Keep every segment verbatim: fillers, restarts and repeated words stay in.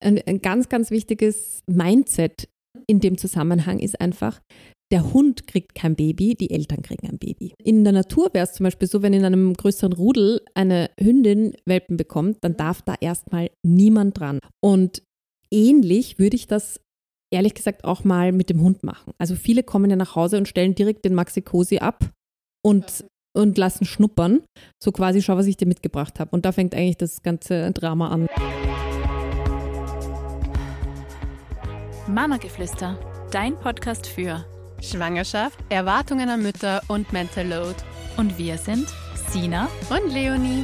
ein, ein ganz, ganz wichtiges Mindset in dem Zusammenhang ist einfach, der Hund kriegt kein Baby, die Eltern kriegen ein Baby. In der Natur wäre es zum Beispiel so, wenn in einem größeren Rudel eine Hündin Welpen bekommt, dann darf da erstmal niemand dran. Und ähnlich würde ich das ehrlich gesagt auch mal mit dem Hund machen. Also viele kommen ja nach Hause und stellen direkt den Maxi-Cosi ab und, und lassen schnuppern. So quasi, schau, was ich dir mitgebracht habe. Und da fängt eigentlich das ganze Drama an. Mama-Geflüster, dein Podcast für Schwangerschaft, Erwartungen an Mütter und Mental Load. Und wir sind Sina und Leonie.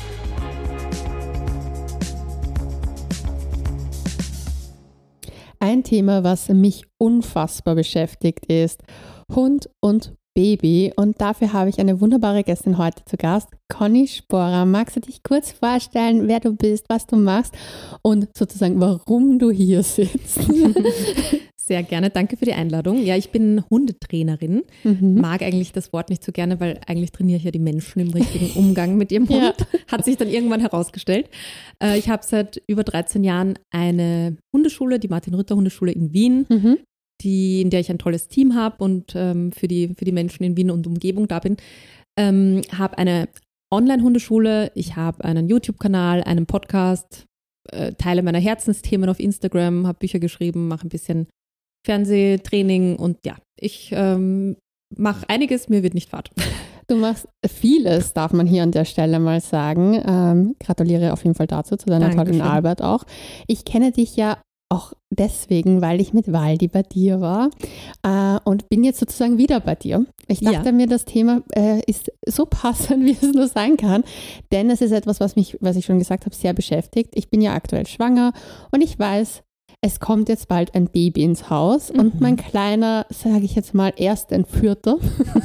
Ein Thema, was mich unfassbar beschäftigt, ist Hund und Baby. Und dafür habe ich eine wunderbare Gästin heute zu Gast, Conny Sporer. Magst du dich kurz vorstellen, wer du bist, was du machst und sozusagen, warum du hier sitzt? Sehr gerne, danke für die Einladung. Ja, ich bin Hundetrainerin, mhm. mag eigentlich das Wort nicht so gerne, weil eigentlich trainiere ich ja die Menschen im richtigen Umgang mit ihrem Hund, ja. Hat sich dann irgendwann herausgestellt. Äh, ich habe seit über dreizehn Jahren eine Hundeschule, die Martin-Rütter-Hundeschule in Wien, mhm. die, in der ich ein tolles Team habe und ähm, für, die, für die Menschen in Wien und Umgebung da bin. Ähm, habe eine Online-Hundeschule, ich habe einen YouTube-Kanal, einen Podcast, äh, teile meine Herzensthemen auf Instagram, habe Bücher geschrieben, mache ein bisschen Fernsehtraining und ja, ich ähm, mache einiges, mir wird nicht fad. Du machst vieles, darf man hier an der Stelle mal sagen. Ähm, gratuliere auf jeden Fall dazu, zu deiner Dankeschön. Tollen Arbeit auch. Ich kenne dich ja auch deswegen, weil ich mit Waldi bei dir war äh, und bin jetzt sozusagen wieder bei dir. Ich dachte ja. mir, das Thema äh, ist so passend, wie es nur sein kann, denn es ist etwas, was mich, was ich schon gesagt habe, sehr beschäftigt. Ich bin ja aktuell schwanger und ich weiß, es kommt jetzt bald ein Baby ins Haus mhm. und mein kleiner, sage ich jetzt mal, Erstentführter,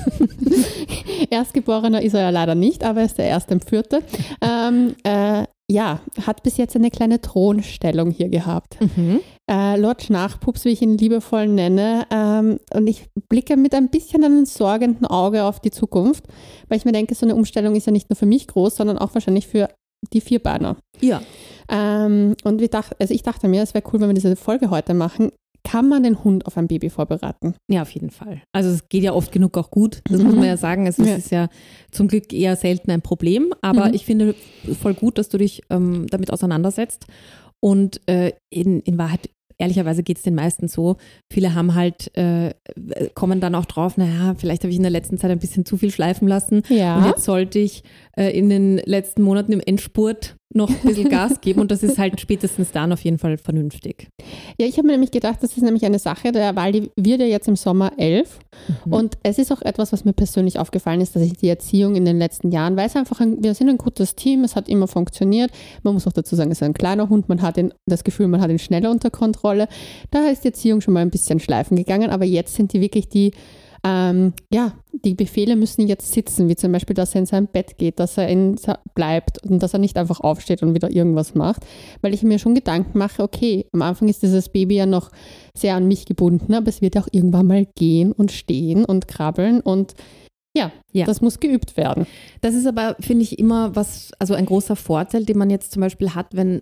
Erstgeborener ist er ja leider nicht, aber er ist der Erstentführte, ähm, äh, ja, hat bis jetzt eine kleine Thronstellung hier gehabt. Mhm. Äh, Lord Schnarchpups, wie ich ihn liebevoll nenne, ähm, und ich blicke mit ein bisschen einem sorgenden Auge auf die Zukunft, weil ich mir denke, so eine Umstellung ist ja nicht nur für mich groß, sondern auch wahrscheinlich für die Vierbeiner. Ja. Ähm, und wir dacht, also ich dachte mir, es wäre cool, wenn wir diese Folge heute machen. Kann man den Hund auf ein Baby vorbereiten? Ja, auf jeden Fall. Also es geht ja oft genug auch gut, das mhm. muss man ja sagen. Es ja. ist ja zum Glück eher selten ein Problem, aber mhm. ich finde voll gut, dass du dich ähm, damit auseinandersetzt. Und äh, in, in Wahrheit, ehrlicherweise geht es den meisten so. Viele haben halt, äh, kommen dann auch drauf, naja, vielleicht habe ich in der letzten Zeit ein bisschen zu viel schleifen lassen. Ja. Und jetzt sollte ich äh, in den letzten Monaten im Endspurt noch ein bisschen Gas geben und das ist halt spätestens dann auf jeden Fall vernünftig. Ja, ich habe mir nämlich gedacht, das ist nämlich eine Sache, der Waldi wird ja jetzt im Sommer elf mhm. und es ist auch etwas, was mir persönlich aufgefallen ist, dass ich die Erziehung in den letzten Jahren, weil es einfach, ein, wir sind ein gutes Team, es hat immer funktioniert, man muss auch dazu sagen, es ist ein kleiner Hund, man hat ihn, das Gefühl, man hat ihn schneller unter Kontrolle, da ist die Erziehung schon mal ein bisschen schleifen gegangen, aber jetzt sind die wirklich die Ähm, ja, die Befehle müssen jetzt sitzen, wie zum Beispiel, dass er in sein Bett geht, dass er in, bleibt und dass er nicht einfach aufsteht und wieder irgendwas macht, weil ich mir schon Gedanken mache, okay, am Anfang ist dieses Baby ja noch sehr an mich gebunden, aber es wird auch irgendwann mal gehen und stehen und krabbeln und ja, ja, das muss geübt werden. Das ist aber, finde ich, immer was, also ein großer Vorteil, den man jetzt zum Beispiel hat, wenn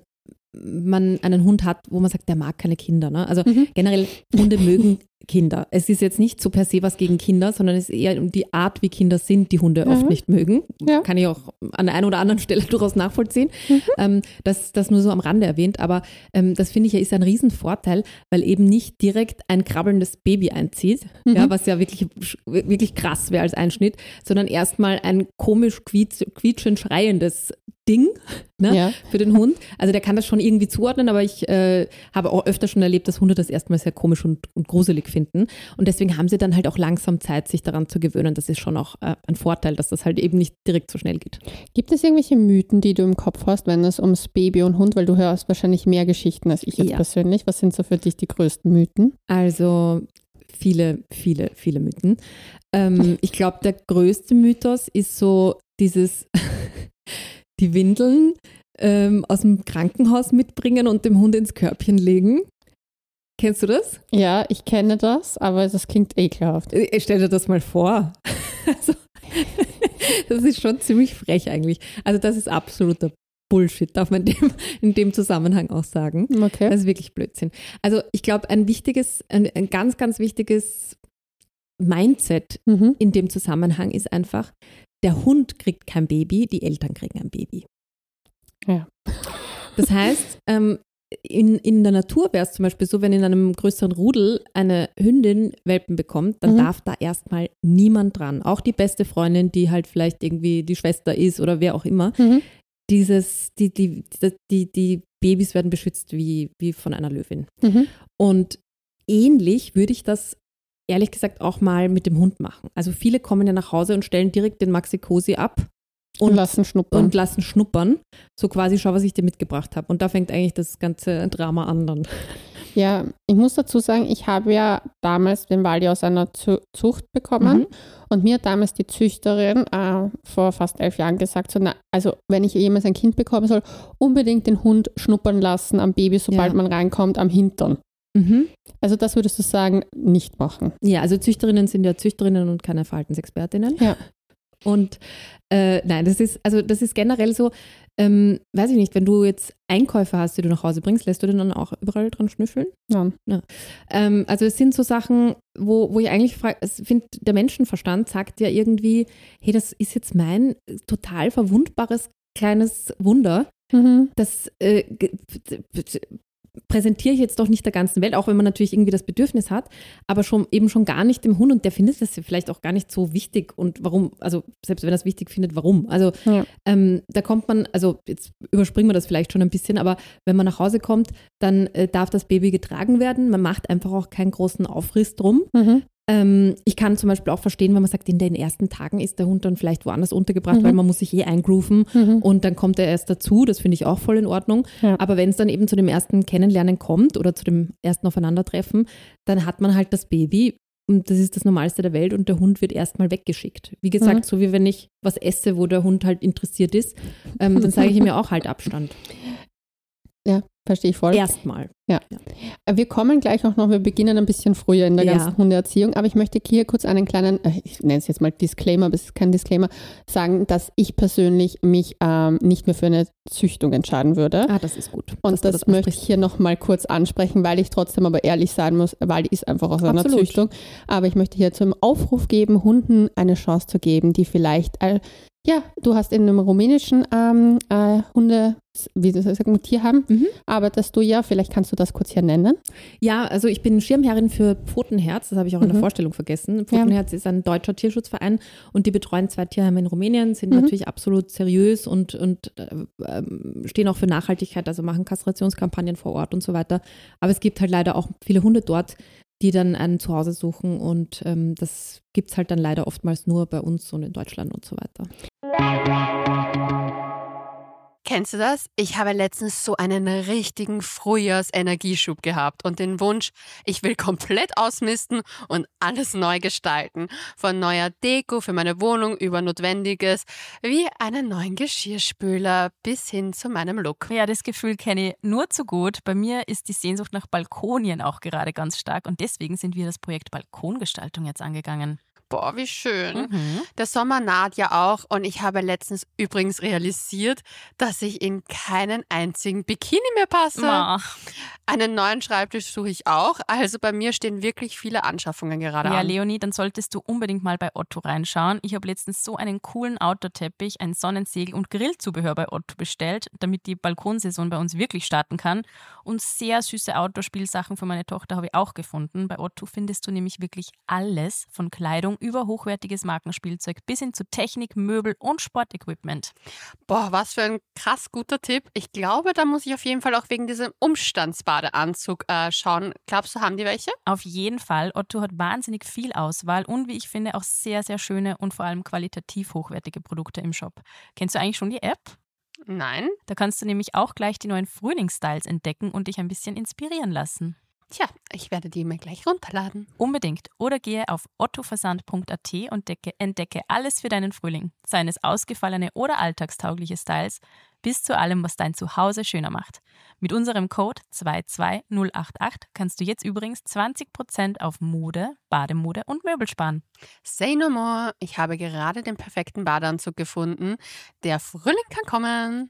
man einen Hund hat, wo man sagt, der mag keine Kinder. Ne? Also mhm. generell, Hunde mögen Kinder. Es ist jetzt nicht so per se was gegen Kinder, sondern es ist eher um die Art, wie Kinder sind, die Hunde mhm. oft nicht mögen. Ja. Kann ich auch an der einen oder anderen Stelle durchaus nachvollziehen. Mhm. Ähm, das, das nur so am Rande erwähnt. Aber ähm, das finde ich ja ist ein Riesenvorteil, weil eben nicht direkt ein krabbelndes Baby einzieht, mhm. ja, was ja wirklich, wirklich krass wäre als Einschnitt, sondern erstmal ein komisch quietsch, quietschend schreiendes Ding ne, ja. für den Hund. Also der kann das schon irgendwie zuordnen, aber ich äh, habe auch öfter schon erlebt, dass Hunde das erstmal sehr komisch und, und gruselig finden. Und deswegen haben sie dann halt auch langsam Zeit, sich daran zu gewöhnen. Das ist schon auch äh, ein Vorteil, dass das halt eben nicht direkt so schnell geht. Gibt es irgendwelche Mythen, die du im Kopf hast, wenn es ums Baby und Hund, weil du hörst wahrscheinlich mehr Geschichten als ich jetzt ja. persönlich. Was sind so für dich die größten Mythen? Also viele, viele, viele Mythen. Ähm, ich glaube, der größte Mythos ist so dieses die Windeln ähm, aus dem Krankenhaus mitbringen und dem Hund ins Körbchen legen. Kennst du das? Ja, ich kenne das, aber das klingt ekelhaft. Ich stell dir das mal vor. Also, das ist schon ziemlich frech eigentlich. Also das ist absoluter Bullshit, darf man dem, in dem Zusammenhang auch sagen. Okay. Das ist wirklich Blödsinn. Also ich glaube, ein wichtiges, ein, ein ganz, ganz wichtiges Mindset Mhm. in dem Zusammenhang ist einfach, der Hund kriegt kein Baby, die Eltern kriegen ein Baby. Ja. Das heißt, ähm, in, in der Natur wäre es zum Beispiel so, wenn in einem größeren Rudel eine Hündin Welpen bekommt, dann Mhm. darf da erstmal niemand dran. Auch die beste Freundin, die halt vielleicht irgendwie die Schwester ist oder wer auch immer. Mhm. Dieses, die, die, die, die Babys werden beschützt wie, wie von einer Löwin. Mhm. Und ähnlich würde ich das ehrlich gesagt auch mal mit dem Hund machen. Also viele kommen ja nach Hause und stellen direkt den Maxi-Cosi ab Und, und, lassen schnuppern. und lassen schnuppern. So quasi, schau, was ich dir mitgebracht habe. Und da fängt eigentlich das ganze Drama an dann. Ja, ich muss dazu sagen, ich habe ja damals den Waldi aus einer Zu- Zucht bekommen Mhm. und mir hat damals die Züchterin äh, vor fast elf Jahren gesagt, so, na, also wenn ich jemals ein Kind bekommen soll, unbedingt den Hund schnuppern lassen am Baby, sobald Ja. man reinkommt, am Hintern. Mhm. Also das würdest du sagen, nicht machen. Ja, also Züchterinnen sind ja Züchterinnen und keine Verhaltensexpertinnen. Ja. Und äh, nein, das ist, also das ist generell so, ähm, weiß ich nicht, wenn du jetzt Einkäufe hast, die du nach Hause bringst, lässt du den dann auch überall dran schnüffeln? Ja. Ähm, also es sind so Sachen, wo, wo ich eigentlich frage, ich finde, der Menschenverstand sagt ja irgendwie, hey, das ist jetzt mein total verwundbares kleines Wunder, Mhm. das äh, ge- präsentiere ich jetzt doch nicht der ganzen Welt, auch wenn man natürlich irgendwie das Bedürfnis hat, aber schon eben schon gar nicht dem Hund und der findet das vielleicht auch gar nicht so wichtig und warum, also selbst wenn er es wichtig findet, warum? Also Ja. ähm, da kommt man, also jetzt überspringen wir das vielleicht schon ein bisschen, aber wenn man nach Hause kommt, dann äh, darf das Baby getragen werden, man macht einfach auch keinen großen Aufriss drum. Mhm. Ähm, ich kann zum Beispiel auch verstehen, wenn man sagt, in den ersten Tagen ist der Hund dann vielleicht woanders untergebracht, Mhm. weil man muss sich eh eingrooven Mhm. und dann kommt er erst dazu, das finde ich auch voll in Ordnung. Ja. Aber wenn es dann eben zu dem ersten Kennenlernen kommt oder zu dem ersten Aufeinandertreffen, dann hat man halt das Baby und das ist das Normalste der Welt und der Hund wird erstmal weggeschickt. Wie gesagt, Mhm. so wie wenn ich was esse, wo der Hund halt interessiert ist, ähm, dann sage ich ihm ja auch halt Abstand. Ja, verstehe ich voll. Erstmal. Wir kommen gleich auch noch, wir beginnen ein bisschen früher in der Ja. ganzen Hundeerziehung, aber ich möchte hier kurz einen kleinen, äh, ich nenne es jetzt mal Disclaimer, aber es ist kein Disclaimer, sagen, dass ich persönlich mich ähm, nicht mehr für eine Züchtung entscheiden würde. Ah, das ist gut. Und dass du das, möchte ich ansprichst. hier noch mal kurz ansprechen, weil ich trotzdem aber ehrlich sein muss, Waldi ist einfach aus einer Absolut. Züchtung. Aber ich möchte hier zum Aufruf geben, Hunden eine Chance zu geben, die vielleicht, äh, ja, du hast in einem rumänischen ähm, äh, Hunde, wie soll ich sagen, Tier haben, Mhm. arbeitest du ja, vielleicht kannst du das kurz hier nennen. Ja, also ich bin Schirmherrin für Pfotenherz, das habe ich auch in der Mhm. Vorstellung vergessen. Pfotenherz ist ein deutscher Tierschutzverein und die betreuen zwei Tierheime in Rumänien, sind Mhm. natürlich absolut seriös und, und äh, ähm, stehen auch für Nachhaltigkeit, also machen Kastrationskampagnen vor Ort und so weiter. Aber es gibt halt leider auch viele Hunde dort, die dann ein Zuhause suchen und ähm, das gibt es halt dann leider oftmals nur bei uns und in Deutschland und so weiter. Kennst du das? Ich habe letztens so einen richtigen Frühjahrs-Energieschub gehabt und den Wunsch, ich will komplett ausmisten und alles neu gestalten. Von neuer Deko für meine Wohnung über Notwendiges, wie einen neuen Geschirrspüler bis hin zu meinem Look. Ja, das Gefühl kenne ich nur zu gut. Bei mir ist die Sehnsucht nach Balkonien auch gerade ganz stark und deswegen sind wir das Projekt Balkongestaltung jetzt angegangen. Boah, wie schön. Mhm. Der Sommer naht ja auch und ich habe letztens übrigens realisiert, dass ich in keinen einzigen Bikini mehr passe. Ma. Einen neuen Schreibtisch suche ich auch, also bei mir stehen wirklich viele Anschaffungen gerade Ja, an. Leonie, dann solltest du unbedingt mal bei Otto reinschauen. Ich habe letztens so einen coolen Outdoor-Teppich, ein Sonnensegel und Grillzubehör bei Otto bestellt, damit die Balkonsaison bei uns wirklich starten kann. Und sehr süße Outdoor-Spielsachen für meine Tochter habe ich auch gefunden. Bei Otto findest du nämlich wirklich alles, von Kleidung über hochwertiges Markenspielzeug bis hin zu Technik, Möbel und Sportequipment. Boah, was für ein krass guter Tipp. Ich glaube, da muss ich auf jeden Fall auch wegen diesem Umstandsbadeanzug äh, schauen. Glaubst du, haben die welche? Auf jeden Fall. Otto hat wahnsinnig viel Auswahl und wie ich finde auch sehr, sehr schöne und vor allem qualitativ hochwertige Produkte im Shop. Kennst du eigentlich schon die App? Nein. Da kannst du nämlich auch gleich die neuen Frühlingsstyles entdecken und dich ein bisschen inspirieren lassen. Tja, ich werde die mir gleich runterladen. Unbedingt. Oder gehe auf ottoversand punkt a t und decke, entdecke alles für deinen Frühling. Seien es ausgefallene oder alltagstaugliche Styles. bis zu allem, was dein Zuhause schöner macht. Mit unserem Code zwei zwei null acht acht kannst du jetzt übrigens zwanzig Prozent auf Mode, Bademode und Möbel sparen. Say no more, ich habe gerade den perfekten Badeanzug gefunden. Der Frühling kann kommen.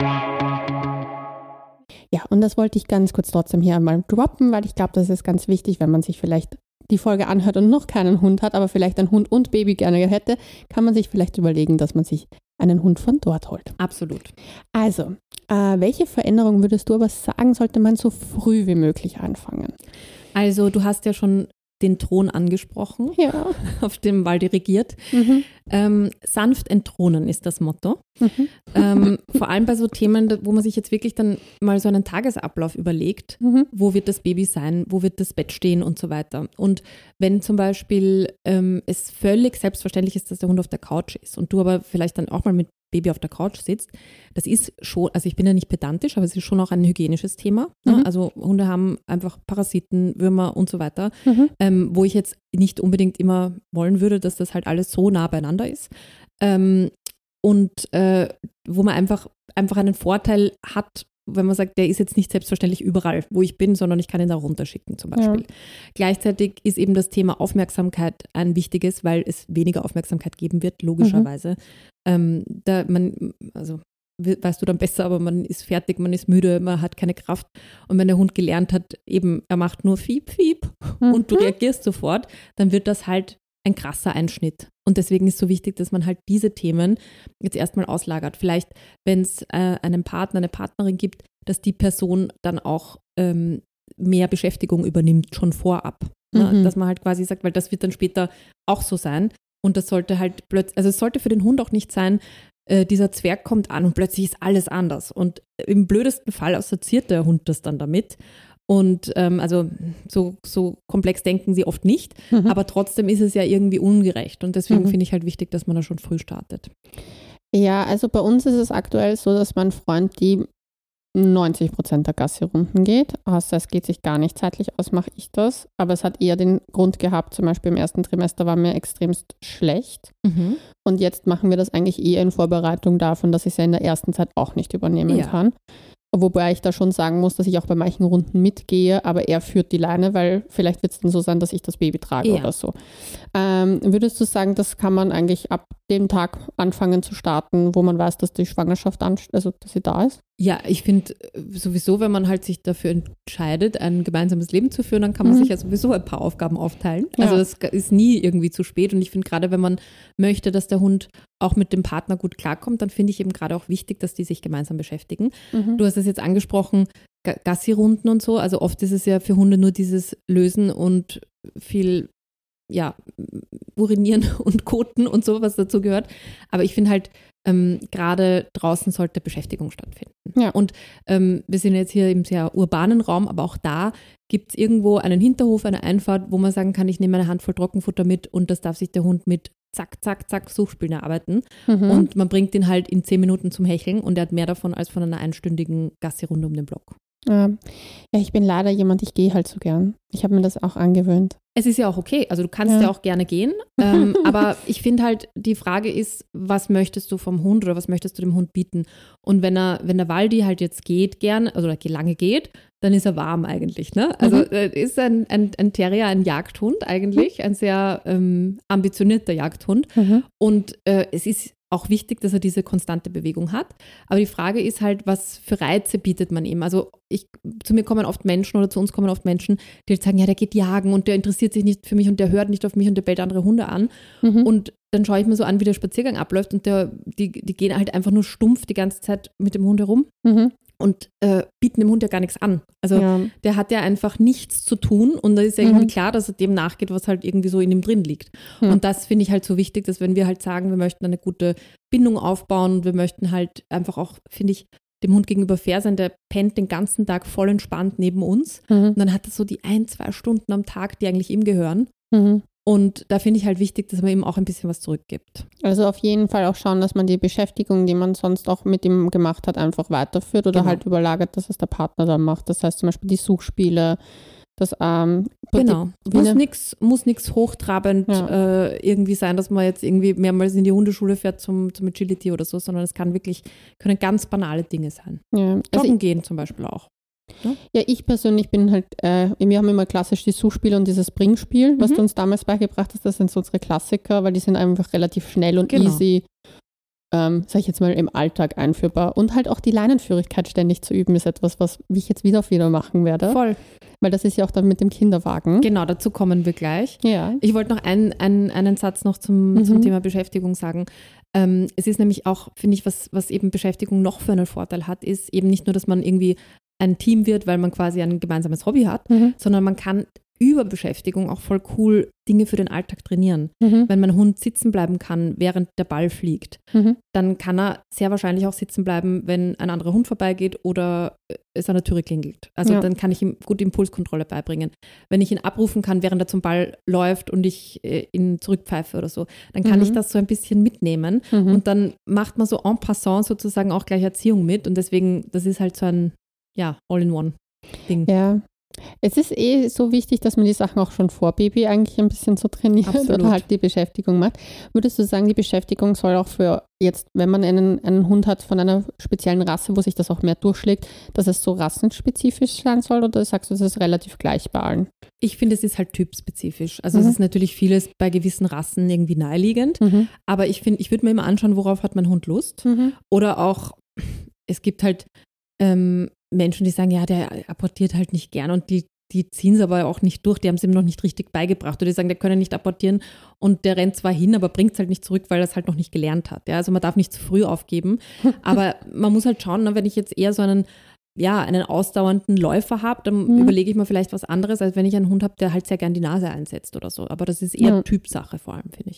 Ja, und das wollte ich ganz kurz trotzdem hier einmal droppen, weil ich glaube, das ist ganz wichtig, wenn man sich vielleicht die Folge anhört und noch keinen Hund hat, aber vielleicht ein Hund und Baby gerne hätte, kann man sich vielleicht überlegen, dass man sich einen Hund von dort holt. Absolut. Also, äh, welche Veränderung würdest du aber sagen, sollte man so früh wie möglich anfangen? Also du hast ja schon den Thron angesprochen, ja. auf dem Waldi regiert. Mhm. Ähm, sanft entthronen ist das Motto. Mhm. Ähm, vor allem bei so Themen, wo man sich jetzt wirklich dann mal so einen Tagesablauf überlegt, Mhm. wo wird das Baby sein, wo wird das Bett stehen und so weiter. Und wenn zum Beispiel ähm, es völlig selbstverständlich ist, dass der Hund auf der Couch ist und du aber vielleicht dann auch mal mit Baby auf der Couch sitzt, das ist schon, also ich bin ja nicht pedantisch, aber es ist schon auch ein hygienisches Thema. Ne? Mhm. Also Hunde haben einfach Parasiten, Würmer und so weiter, Mhm. ähm, wo ich jetzt nicht unbedingt immer wollen würde, dass das halt alles so nah beieinander ist. Ähm, und äh, wo man einfach, einfach einen Vorteil hat, wenn man sagt, der ist jetzt nicht selbstverständlich überall, wo ich bin, sondern ich kann ihn da runterschicken zum Beispiel. Ja. Gleichzeitig ist eben das Thema Aufmerksamkeit ein wichtiges, weil es weniger Aufmerksamkeit geben wird, logischerweise. Mhm. Ähm, da man, also weißt du dann besser, aber man ist fertig, man ist müde, man hat keine Kraft. Und wenn der Hund gelernt hat, eben, er macht nur Fiep, Fiep Mhm. und du reagierst sofort, dann wird das halt ein krasser Einschnitt. Und deswegen ist es so wichtig, dass man halt diese Themen jetzt erstmal auslagert. Vielleicht, wenn es äh, einen Partner, eine Partnerin gibt, dass die Person dann auch ähm, mehr Beschäftigung übernimmt, schon vorab. Ne? Mhm. Dass man halt quasi sagt, weil das wird dann später auch so sein. Und das sollte halt plötzlich, also es sollte für den Hund auch nicht sein, äh, dieser Zwerg kommt an und plötzlich ist alles anders. Und im blödesten Fall assoziiert der Hund das dann damit. Und ähm, also so, so komplex denken sie oft nicht, Mhm. aber trotzdem ist es ja irgendwie ungerecht. Und deswegen Mhm. finde ich halt wichtig, dass man da schon früh startet. Ja, also bei uns ist es aktuell so, dass mein Freund die neunzig Prozent der Gassi-Runden geht. Außer es geht sich gar nicht zeitlich aus, mache ich das. Aber es hat eher den Grund gehabt, zum Beispiel im ersten Trimester war mir extremst schlecht. Mhm. Und jetzt machen wir das eigentlich eher in Vorbereitung davon, dass ich es ja in der ersten Zeit auch nicht übernehmen Ja. kann. Wobei ich da schon sagen muss, dass ich auch bei manchen Runden mitgehe, aber er führt die Leine, weil vielleicht wird es dann so sein, dass ich das Baby trage Ja. oder so. Ähm, würdest du sagen, das kann man eigentlich ab dem Tag anfangen zu starten, wo man weiß, dass die Schwangerschaft, anst- also dass sie da ist? Ja, ich finde sowieso, wenn man halt sich dafür entscheidet, ein gemeinsames Leben zu führen, dann kann man Mhm. sich ja sowieso ein paar Aufgaben aufteilen. Ja. Also das ist nie irgendwie zu spät. Und ich finde gerade, wenn man möchte, dass der Hund auch mit dem Partner gut klarkommt, dann finde ich eben gerade auch wichtig, dass die sich gemeinsam beschäftigen. Mhm. Du hast es jetzt angesprochen, Ga- Gassi-Runden und so. Also oft ist es ja für Hunde nur dieses Lösen und viel, ja, urinieren und koten und so, was dazu gehört. Aber ich finde halt, ähm, gerade draußen sollte Beschäftigung stattfinden. Ja. Und ähm, wir sind jetzt hier im sehr urbanen Raum, aber auch da gibt es irgendwo einen Hinterhof, eine Einfahrt, wo man sagen kann, ich nehme eine Handvoll Trockenfutter mit und das darf sich der Hund mit zack, zack, zack Suchspielen erarbeiten. Mhm. Und man bringt ihn halt in zehn Minuten zum Hecheln und er hat mehr davon als von einer einstündigen Gassi-Runde um den Block. Ja. ja, ich bin leider jemand, ich gehe halt so gern. Ich habe mir das auch angewöhnt. Es ist ja auch okay, also du kannst Ja. ja, auch gerne gehen, ähm, aber ich finde halt, die Frage ist, was möchtest du vom Hund oder was möchtest du dem Hund bieten? Und wenn er, wenn der Waldi halt jetzt geht gern, also lange geht, dann ist er warm eigentlich, ne? Also Mhm. äh, ist ein, ein, ein Terrier ein Jagdhund eigentlich, ein sehr ähm, ambitionierter Jagdhund Mhm. und äh, es ist auch wichtig, dass er diese konstante Bewegung hat. Aber die Frage ist halt, was für Reize bietet man ihm? Also ich, zu mir kommen oft Menschen oder zu uns kommen oft Menschen, die halt sagen, ja, der geht jagen und der interessiert sich nicht für mich und der hört nicht auf mich und der bellt andere Hunde an. Mhm. Und dann schaue ich mir so an, wie der Spaziergang abläuft und der, die, die gehen halt einfach nur stumpf die ganze Zeit mit dem Hund herum Mhm. und äh, bieten dem Hund ja gar nichts an. Also Ja. der hat ja einfach nichts zu tun und da ist ja irgendwie Mhm. klar, dass er dem nachgeht, was halt irgendwie so in ihm drin liegt. Ja. Und das finde ich halt so wichtig, dass wenn wir halt sagen, wir möchten eine gute Bindung aufbauen und wir möchten halt einfach auch, finde ich, dem Hund gegenüber fair sein, der pennt den ganzen Tag voll entspannt neben uns Mhm. und dann hat er so die ein, zwei Stunden am Tag, die eigentlich ihm gehören. Mhm. Und da finde ich halt wichtig, dass man ihm auch ein bisschen was zurückgibt. Also auf jeden Fall auch schauen, dass man die Beschäftigung, die man sonst auch mit ihm gemacht hat, einfach weiterführt oder Genau. halt überlagert, dass es der Partner dann macht. Das heißt zum Beispiel die Suchspiele, Das, ähm, genau. die, muss nichts muss nix hochtrabend ja. äh, irgendwie sein, dass man jetzt irgendwie mehrmals in die Hundeschule fährt zum, zum Agility oder so, sondern es kann wirklich, können ganz banale Dinge sein. Ja. Joggen also gehen zum Beispiel auch. Ja, ja ich persönlich bin halt, äh, wir haben immer klassisch die Suchspiel und dieses Bringspiel, was mhm. du uns damals beigebracht hast, das sind so unsere Klassiker, weil die sind einfach relativ schnell und genau. easy, ähm, sag ich jetzt mal, im Alltag einführbar. Und halt auch die Leinenführigkeit ständig zu üben, ist etwas, was ich jetzt wieder auf wieder machen werde. Voll. Weil das ist ja auch dann mit dem Kinderwagen. Genau, dazu kommen wir gleich. Ja. Ich wollte noch ein, ein, einen Satz noch zum, mhm. zum Thema Beschäftigung sagen. Ähm, es ist nämlich auch, finde ich, was, was eben Beschäftigung noch für einen Vorteil hat, ist eben nicht nur, dass man irgendwie ein Team wird, weil man quasi ein gemeinsames Hobby hat, mhm. sondern man kann über Beschäftigung auch voll cool Dinge für den Alltag trainieren. Mhm. Wenn mein Hund sitzen bleiben kann, während der Ball fliegt, mhm. dann kann er sehr wahrscheinlich auch sitzen bleiben, wenn ein anderer Hund vorbeigeht oder es an der Türe klingelt. Also ja. dann kann ich ihm gut Impulskontrolle beibringen. Wenn ich ihn abrufen kann, während er zum Ball läuft und ich äh, ihn zurückpfeife oder so, dann kann mhm. ich das so ein bisschen mitnehmen mhm. und dann macht man so en passant sozusagen auch gleich Erziehung mit und deswegen, das ist halt so ein ja, All-in-One-Ding. Ja. Es ist eh so wichtig, dass man die Sachen auch schon vor Baby eigentlich ein bisschen so trainiert Absolut. Oder halt die Beschäftigung macht. Würdest du sagen, die Beschäftigung soll auch für jetzt, wenn man einen, einen Hund hat von einer speziellen Rasse, wo sich das auch mehr durchschlägt, dass es so rassenspezifisch sein soll oder sagst du, es ist relativ gleich bei allen? Ich finde, es ist halt typspezifisch. Also mhm. es ist natürlich vieles bei gewissen Rassen irgendwie naheliegend, mhm. aber ich finde, ich würde mir immer anschauen, worauf hat mein Hund Lust mhm. oder auch, es gibt halt ähm, Menschen, die sagen, ja, der apportiert halt nicht gern und die, die ziehen es aber auch nicht durch, die haben es ihm noch nicht richtig beigebracht oder die sagen, der kann nicht apportieren und der rennt zwar hin, aber bringt es halt nicht zurück, weil er es halt noch nicht gelernt hat. Ja? Also man darf nicht zu früh aufgeben, aber man muss halt schauen, wenn ich jetzt eher so einen, ja, einen ausdauernden Läufer habe, dann mhm. überlege ich mir vielleicht was anderes, als wenn ich einen Hund habe, der halt sehr gern die Nase einsetzt oder so. Aber das ist eher ja. Typsache vor allem, finde ich.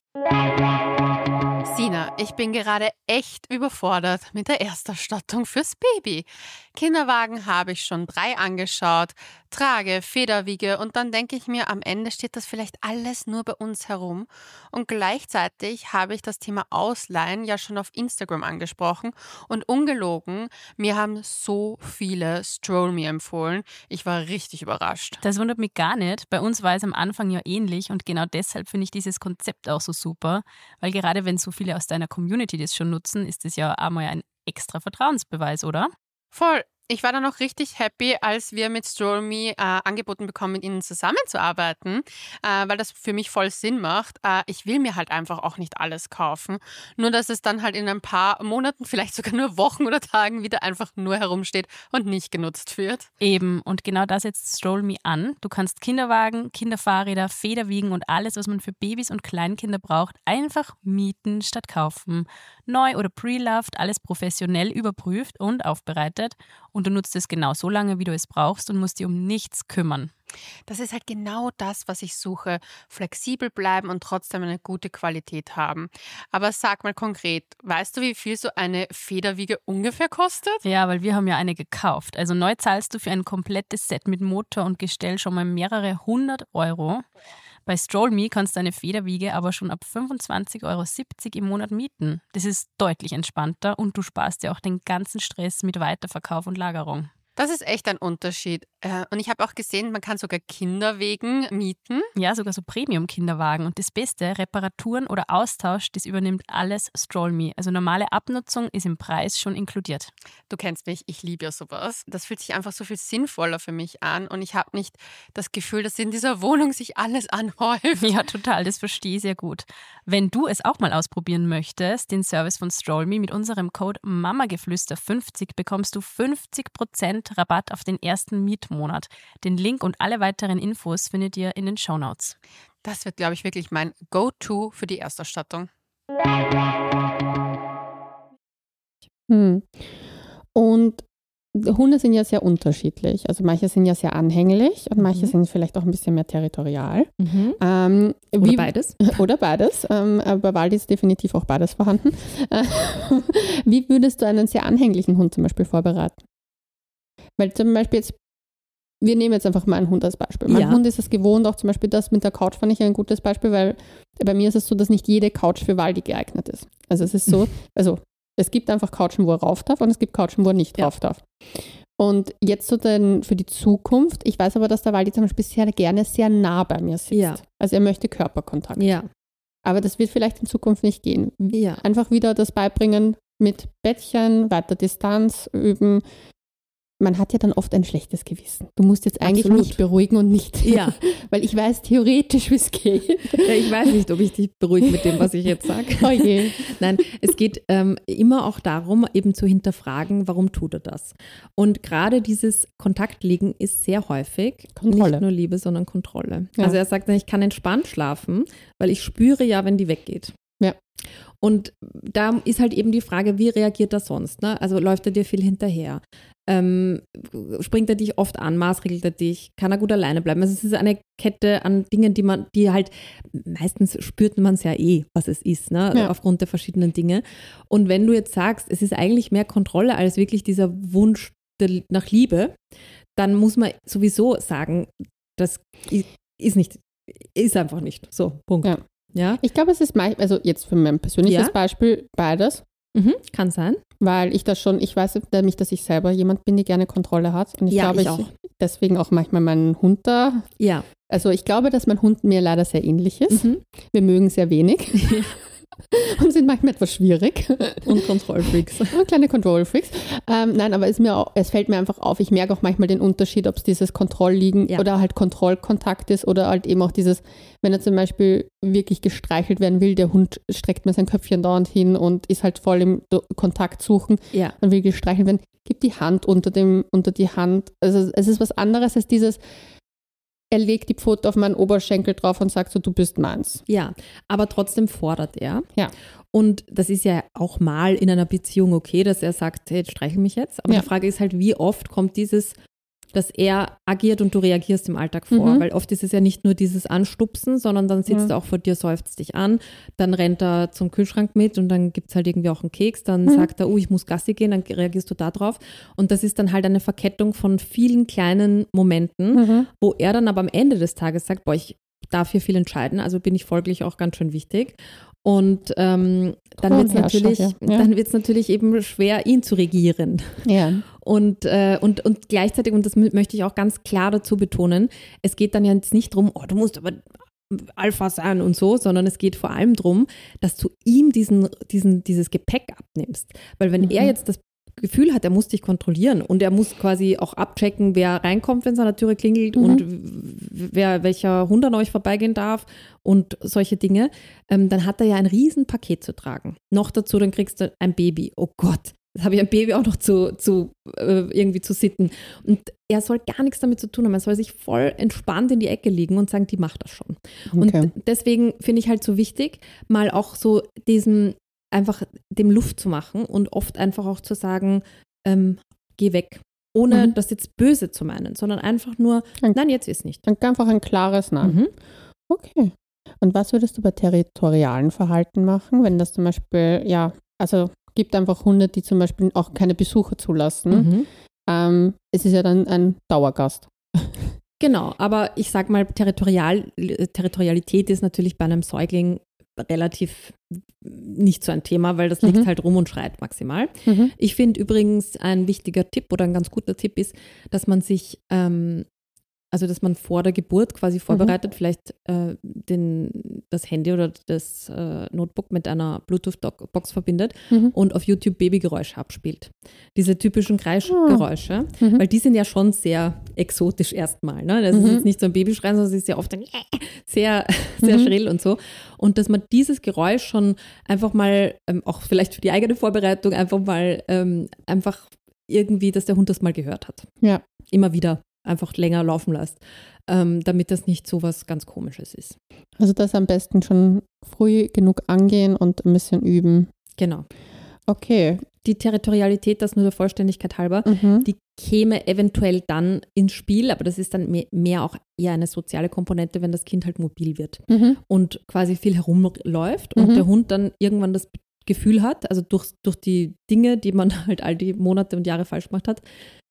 Sina, ich bin gerade echt überfordert mit der Erstausstattung fürs Baby. Kinderwagen habe ich schon drei angeschaut, Trage, Federwiege und dann denke ich mir, am Ende steht das vielleicht alles nur bei uns herum. Und gleichzeitig habe ich das Thema Ausleihen ja schon auf Instagram angesprochen und ungelogen, mir haben so viele Stroll Me empfohlen. Ich war richtig überrascht. Das wundert mich gar nicht. Bei uns war es am Anfang ja ähnlich und genau deshalb finde ich dieses Konzept auch so super, weil gerade wenn so viele aus deiner Community das schon nutzen, ist das ja auch mal ein extra Vertrauensbeweis, oder? Voll. Ich war dann auch richtig happy, als wir mit Stroll Me äh, angeboten bekommen, mit ihnen zusammenzuarbeiten, äh, weil das für mich voll Sinn macht. Äh, ich will mir halt einfach auch nicht alles kaufen. Nur, dass es dann halt in ein paar Monaten, vielleicht sogar nur Wochen oder Tagen wieder einfach nur herumsteht und nicht genutzt wird. Eben. Und genau das setzt Stroll Me an. Du kannst Kinderwagen, Kinderfahrräder, Federwiegen und alles, was man für Babys und Kleinkinder braucht, einfach mieten statt kaufen. Neu oder pre-loved, alles professionell überprüft und aufbereitet. Und du nutzt es genau so lange, wie du es brauchst und musst dir um nichts kümmern. Das ist halt genau das, was ich suche. Flexibel bleiben und trotzdem eine gute Qualität haben. Aber sag mal konkret, weißt du, wie viel so eine Federwiege ungefähr kostet? Ja, weil wir haben ja eine gekauft. Also neu zahlst du für ein komplettes Set mit Motor und Gestell schon mal mehrere hundert Euro. Bei Stroll Me kannst du eine Federwiege aber schon ab fünfundzwanzig Euro siebzig im Monat mieten. Das ist deutlich entspannter und du sparst dir auch den ganzen Stress mit Weiterverkauf und Lagerung. Das ist echt ein Unterschied. Und ich habe auch gesehen, man kann sogar Kinderwegen mieten. Ja, sogar so Premium-Kinderwagen. Und das Beste, Reparaturen oder Austausch, das übernimmt alles Stroll Me. Also normale Abnutzung ist im Preis schon inkludiert. Du kennst mich, ich liebe ja sowas. Das fühlt sich einfach so viel sinnvoller für mich an. Und ich habe nicht das Gefühl, dass in dieser Wohnung sich alles anhäuft. Ja, total, das verstehe ich sehr gut. Wenn du es auch mal ausprobieren möchtest, den Service von Stroll Me mit unserem Code MAMAGEFLÜSTER fünfzig bekommst du fünfzig Prozent Rabatt auf den ersten Mietmonat. Den Link und alle weiteren Infos findet ihr in den Shownotes. Das wird, glaube ich, wirklich mein Go-To für die Erstausstattung. Hm. Und Hunde sind ja sehr unterschiedlich. Also manche sind ja sehr anhänglich und manche mhm. sind vielleicht auch ein bisschen mehr territorial. Mhm. Ähm, oder wie, beides. Oder beides. Ähm, bei Waldi ist definitiv auch beides vorhanden. Wie würdest du einen sehr anhänglichen Hund zum Beispiel vorbereiten? Weil zum Beispiel jetzt, wir nehmen jetzt einfach mal einen Hund als Beispiel. Mein ja. Hund ist es gewohnt, auch zum Beispiel das mit der Couch fand ich ein gutes Beispiel, weil bei mir ist es so, dass nicht jede Couch für Waldi geeignet ist. Also es ist so, also es gibt einfach Couchen, wo er rauf darf und es gibt Couchen, wo er nicht ja. rauf darf. Und jetzt so dann für die Zukunft, ich weiß aber, dass der Waldi zum Beispiel sehr gerne sehr nah bei mir sitzt. Ja. Also er möchte Körperkontakt. Ja. Aber das wird vielleicht in Zukunft nicht gehen. Ja. Einfach wieder das beibringen mit Bettchen, weiter Distanz üben. Man hat ja dann oft ein schlechtes Gewissen. Du musst jetzt eigentlich Absolut. mich beruhigen und nicht, Ja. weil ich weiß theoretisch, wie es geht. Ja, ich weiß nicht, ob ich dich beruhige mit dem, was ich jetzt sage. Oh je. Nein, es geht ähm, immer auch darum, eben zu hinterfragen, warum tut er das? Und gerade dieses Kontaktlegen ist sehr häufig Kontrolle. nicht nur Liebe, sondern Kontrolle. Ja. Also er sagt dann, ich kann entspannt schlafen, weil ich spüre ja, wenn die weggeht. Ja. Und da ist halt eben die Frage, wie reagiert er sonst? Ne? Also läuft er dir viel hinterher? Ähm, springt er dich oft an? Maßregelt er dich? Kann er gut alleine bleiben? Also es ist eine Kette an Dingen, die man, die halt, meistens spürt man es ja eh, was es ist, ne? Ja. Aufgrund der verschiedenen Dinge. Und wenn du jetzt sagst, es ist eigentlich mehr Kontrolle als wirklich dieser Wunsch der, nach Liebe, dann muss man sowieso sagen, das ist nicht, ist einfach nicht. So, Punkt. Ja. Ja? Ich glaube, es ist, mein, also jetzt für mein persönliches Ja. Beispiel beides, Mhm, kann sein. weil ich das schon, ich weiß nämlich, dass ich selber jemand bin, die gerne Kontrolle hat. Und ich Ja, glaube, ich ich auch. deswegen auch manchmal meinen Hund da. Ja. Also ich glaube, dass mein Hund mir leider sehr ähnlich ist. Mhm. Wir mögen sehr wenig und sind manchmal etwas schwierig. Und Kontrollfreaks. Und kleine Control-Freaks. Ähm, nein, aber es, mir auch, es fällt mir einfach auf, ich merke auch manchmal den Unterschied, ob es dieses Kontrollliegen Ja. oder halt Kontrollkontakt ist oder halt eben auch dieses, wenn er zum Beispiel wirklich gestreichelt werden will, der Hund streckt mir sein Köpfchen dauernd hin und ist halt voll im Do- Kontakt suchen Ja. und will gestreichelt werden, gibt die Hand unter, dem, unter die Hand. Also es ist was anderes als dieses, er legt die Pfote auf meinen Oberschenkel drauf und sagt so, du bist meins. Ja, aber trotzdem fordert er. Ja. Und das ist ja auch mal in einer Beziehung okay, dass er sagt, hey, jetzt streichel mich jetzt. Aber Ja. die Frage ist halt, wie oft kommt dieses, dass er agiert und du reagierst im Alltag vor. Mhm. Weil oft ist es ja nicht nur dieses Anstupsen, sondern dann sitzt Ja. er auch vor dir, seufzt dich an, dann rennt er zum Kühlschrank mit und dann gibt es halt irgendwie auch einen Keks, dann Mhm. sagt er, oh, ich muss Gassi gehen, dann reagierst du da drauf. Und das ist dann halt eine Verkettung von vielen kleinen Momenten, Mhm. wo er dann aber am Ende des Tages sagt, boah, ich darf hier viel entscheiden, also bin ich folglich auch ganz schön wichtig. Und ähm, dann wird es Thronherrscher, natürlich, ja. Ja. dann wird's natürlich eben schwer, ihn zu regieren. Ja. Und, äh, und, und gleichzeitig, und das mö- möchte ich auch ganz klar dazu betonen, es geht dann ja jetzt nicht darum, oh, du musst aber Alpha sein und so, sondern es geht vor allem darum, dass du ihm diesen, diesen, dieses Gepäck abnimmst. Weil wenn Mhm. er jetzt das Gefühl hat, er muss dich kontrollieren und er muss quasi auch abchecken, wer reinkommt, wenn es an der Türe klingelt Mhm. und w- wer, welcher Hund an euch vorbeigehen darf und solche Dinge, ähm, dann hat er ja ein Riesenpaket zu tragen. Noch dazu, dann kriegst du ein Baby. Oh Gott, das habe ich ein Baby auch noch zu, zu äh, irgendwie zu sitten. Und er soll gar nichts damit zu tun haben. Er soll sich voll entspannt in die Ecke liegen und sagen, die macht das schon. Okay. Und deswegen finde ich halt so wichtig, mal auch so diesen, einfach dem Luft zu machen und oft einfach auch zu sagen, ähm, geh weg. Ohne Mhm. das jetzt böse zu meinen, sondern einfach nur, Ein- nein, jetzt ist nicht. Dann einfach ein klares Nein. Mhm. Okay. Und was würdest du bei territorialen Verhalten machen, wenn das zum Beispiel, ja, also gibt einfach Hunde, die zum Beispiel auch keine Besucher zulassen. Mhm. Ähm, es ist ja dann ein Dauergast. Genau, aber ich sag mal, Territorial, Territorialität ist natürlich bei einem Säugling relativ nicht so ein Thema, weil das liegt Mhm. halt rum und schreit maximal. Mhm. Ich finde übrigens ein wichtiger Tipp oder ein ganz guter Tipp ist, dass man sich, ähm, also dass man vor der Geburt quasi vorbereitet, vielleicht äh, den, das Handy oder das äh, Notebook mit einer Bluetooth-Box verbindet Mhm. und auf YouTube Babygeräusche abspielt. Diese typischen Kreischgeräusche, Mhm. weil die sind ja schon sehr exotisch erstmal. Ne? Das Mhm. ist jetzt nicht so ein Babyschrei, sondern es ist ja oft ein sehr, sehr Mhm. schrill und so. Und dass man dieses Geräusch schon einfach mal, ähm, auch vielleicht für die eigene Vorbereitung, einfach mal ähm, einfach irgendwie, dass der Hund das mal gehört hat. Ja. Immer wieder einfach länger laufen lässt, ähm, damit das nicht so was ganz Komisches ist. Also das am besten schon früh genug angehen und ein bisschen üben. Genau. Okay. Die Territorialität, das nur der Vollständigkeit halber, Mhm. die käme eventuell dann ins Spiel, aber das ist dann mehr, mehr auch eher eine soziale Komponente, wenn das Kind halt mobil wird Mhm. und quasi viel herumläuft und Mhm. der Hund dann irgendwann das Gefühl hat, also durch, durch die Dinge, die man halt all die Monate und Jahre falsch gemacht hat,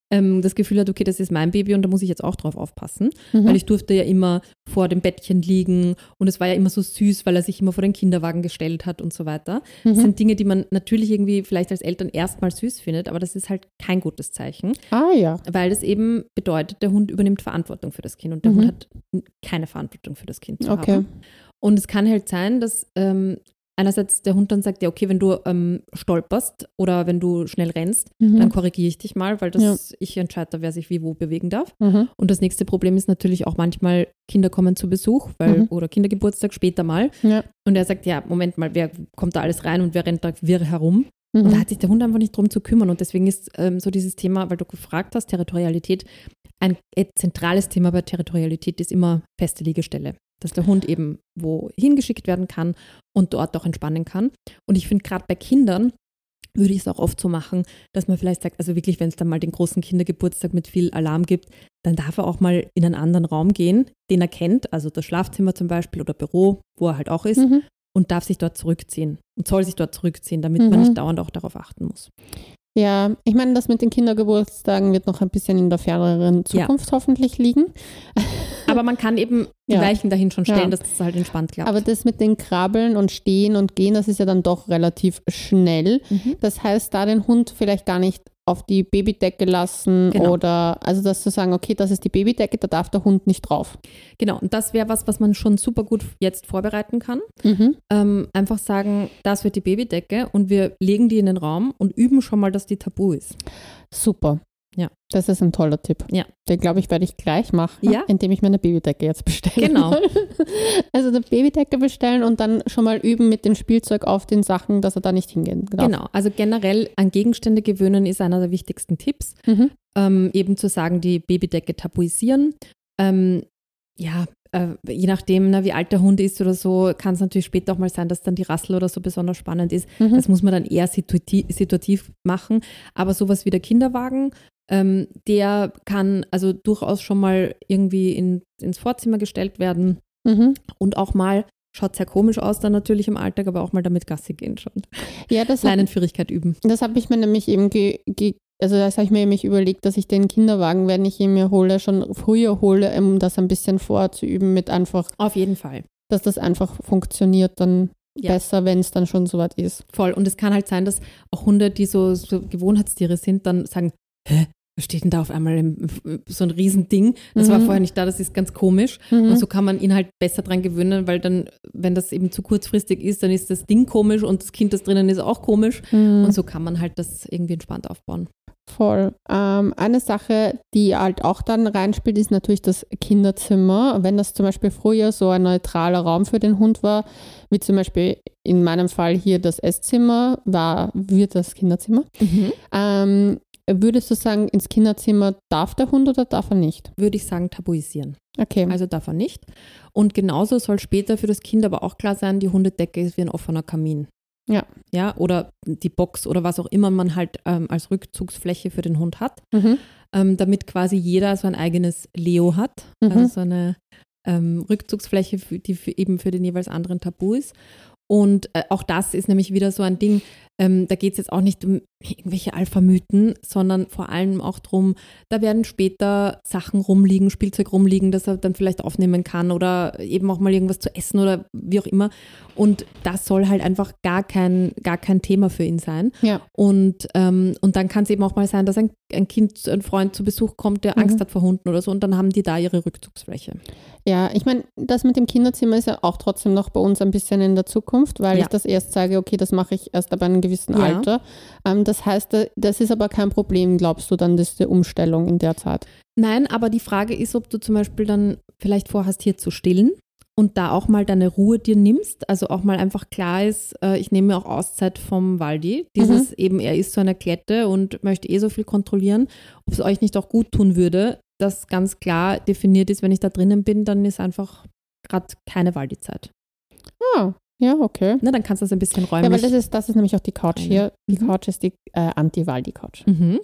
ähm, das Gefühl hat, okay, das ist mein Baby und da muss ich jetzt auch drauf aufpassen, Mhm. weil ich durfte ja immer vor dem Bettchen liegen und es war ja immer so süß, weil er sich immer vor den Kinderwagen gestellt hat und so weiter. Das Mhm. sind Dinge, die man natürlich irgendwie vielleicht als Eltern erstmal süß findet, aber das ist halt kein gutes Zeichen, Ah ja. weil das eben bedeutet, der Hund übernimmt Verantwortung für das Kind und der Mhm. Hund hat keine Verantwortung für das Kind zu Okay. haben. Und es kann halt sein, dass ähm, einerseits der Hund dann sagt, ja okay, wenn du ähm, stolperst oder wenn du schnell rennst, Mhm. dann korrigiere ich dich mal, weil das Ja. ich entscheide, wer sich wie wo bewegen darf. Mhm. Und das nächste Problem ist natürlich auch manchmal, Kinder kommen zu Besuch weil, Mhm. oder Kindergeburtstag später mal. Ja. Und er sagt, ja, Moment mal, wer kommt da alles rein und wer rennt da wirr herum? Und da Mhm. hat sich der Hund einfach nicht drum zu kümmern. Und deswegen ist ähm, so dieses Thema, weil du gefragt hast, Territorialität, ein äh, zentrales Thema bei Territorialität ist immer feste Liegestelle. Dass der Hund eben wo hingeschickt werden kann und dort auch entspannen kann. Und ich finde, gerade bei Kindern würde ich es auch oft so machen, dass man vielleicht sagt, also wirklich, wenn es dann mal den großen Kindergeburtstag mit viel Alarm gibt, dann darf er auch mal in einen anderen Raum gehen, den er kennt, also das Schlafzimmer zum Beispiel oder Büro, wo er halt auch ist, Mhm. und darf sich dort zurückziehen und soll sich dort zurückziehen, damit Mhm. man nicht dauernd auch darauf achten muss. Ja, ich meine, das mit den Kindergeburtstagen wird noch ein bisschen in der ferneren Zukunft hoffentlich liegen. Aber man kann eben die Ja. Weichen dahin schon stellen, Ja. dass das halt entspannt klappt. Aber das mit den Krabbeln und Stehen und Gehen, das ist ja dann doch relativ schnell. Mhm. Das heißt, da den Hund vielleicht gar nicht auf die Babydecke lassen Genau. oder also das zu sagen, okay, das ist die Babydecke, da darf der Hund nicht drauf. Genau, und das wäre was, was man schon super gut jetzt vorbereiten kann. Mhm. Ähm, einfach sagen, das wird die Babydecke und wir legen die in den Raum und üben schon mal, dass die tabu ist. Super. Ja. Das ist ein toller Tipp. Ja. Den, glaube ich, werde ich gleich machen, Ja. indem ich mir eine Babydecke jetzt bestelle. Genau. Also eine Babydecke bestellen und dann schon mal üben mit dem Spielzeug auf den Sachen, dass er da nicht hingehen darf. Genau, also generell an Gegenstände gewöhnen ist einer der wichtigsten Tipps. Mhm. Ähm, eben zu sagen, die Babydecke tabuisieren. Ähm, ja, äh, je nachdem, na, wie alt der Hund ist oder so, kann es natürlich später auch mal sein, dass dann die Rassel oder so besonders spannend ist. Mhm. Das muss man dann eher situativ, situativ machen. Aber sowas wie der Kinderwagen, ähm, der kann also durchaus schon mal irgendwie in, ins Vorzimmer gestellt werden Mhm. und auch mal, schaut sehr komisch aus dann natürlich im Alltag, aber auch mal damit Gassi gehen schon. Ja, das hat Leinenführigkeit üben. Das habe ich mir nämlich eben, ge, ge, also das habe ich mir nämlich überlegt, dass ich den Kinderwagen, wenn ich ihn mir hole, schon früher hole, um das ein bisschen vorzuüben mit einfach, Auf jeden Fall. dass das einfach funktioniert dann Ja. besser, wenn es dann schon soweit ist. Voll. Und es kann halt sein, dass auch Hunde, die so, so Gewohnheitstiere sind, dann sagen, hä, was steht denn da auf einmal im, so ein Riesending? Das Mhm. war vorher nicht da, das ist ganz komisch. Mhm. Und so kann man ihn halt besser dran gewöhnen, weil dann, wenn das eben zu kurzfristig ist, dann ist das Ding komisch und das Kind, das drinnen ist, auch komisch. Mhm. Und so kann man halt das irgendwie entspannt aufbauen. Voll. Ähm, eine Sache, die halt auch dann reinspielt, ist natürlich das Kinderzimmer. Wenn das zum Beispiel früher so ein neutraler Raum für den Hund war, wie zum Beispiel in meinem Fall hier das Esszimmer, war, wird das Kinderzimmer. Ähm, würdest du sagen, ins Kinderzimmer darf der Hund oder darf er nicht? Würde ich sagen, tabuisieren. Okay. Also darf er nicht. Und genauso soll später für das Kind aber auch klar sein, die Hundedecke ist wie ein offener Kamin. Ja. Ja, oder die Box oder was auch immer man halt ähm, als Rückzugsfläche für den Hund hat, Mhm. ähm, damit quasi jeder so ein eigenes Leo hat, Mhm. also so eine ähm, Rückzugsfläche, für, die für eben für den jeweils anderen tabu ist. Und äh, auch das ist nämlich wieder so ein Ding, ähm, da geht es jetzt auch nicht um irgendwelche Alpha-Mythen, sondern vor allem auch darum, da werden später Sachen rumliegen, Spielzeug rumliegen, das er dann vielleicht aufnehmen kann oder eben auch mal irgendwas zu essen oder wie auch immer. Und das soll halt einfach gar kein, gar kein Thema für ihn sein. Ja. Und, ähm, und dann kann es eben auch mal sein, dass ein, ein Kind, ein Freund zu Besuch kommt, der Mhm. Angst hat vor Hunden oder so und dann haben die da ihre Rückzugsfläche. Ja, ich meine, das mit dem Kinderzimmer ist ja auch trotzdem noch bei uns ein bisschen in der Zukunft, weil Ja. ich das erst sage, okay, das mache ich erst ab einem gewissen Ja. Alter. Ähm, das heißt, da- das ist aber kein Problem, glaubst du, dann das ist die Umstellung in der Zeit? Nein, aber die Frage ist, ob du zum Beispiel dann vielleicht vorhast, hier zu stillen und da auch mal deine Ruhe dir nimmst. Also auch mal einfach klar ist, äh, ich nehme mir auch Auszeit vom Waldi. Dieses eben, er ist so eine Klette und möchte eh so viel kontrollieren. Ob es euch nicht auch gut tun würde, dass ganz klar definiert ist, wenn ich da drinnen bin, dann ist einfach gerade keine Waldi-Zeit. Ah, ja, okay. Ne, dann kannst du das ein bisschen Ja, weil räumlich. das ist, das ist nämlich auch die Couch hier. Die Mhm. Couch ist die äh, Anti-Waldi-Couch. mhm.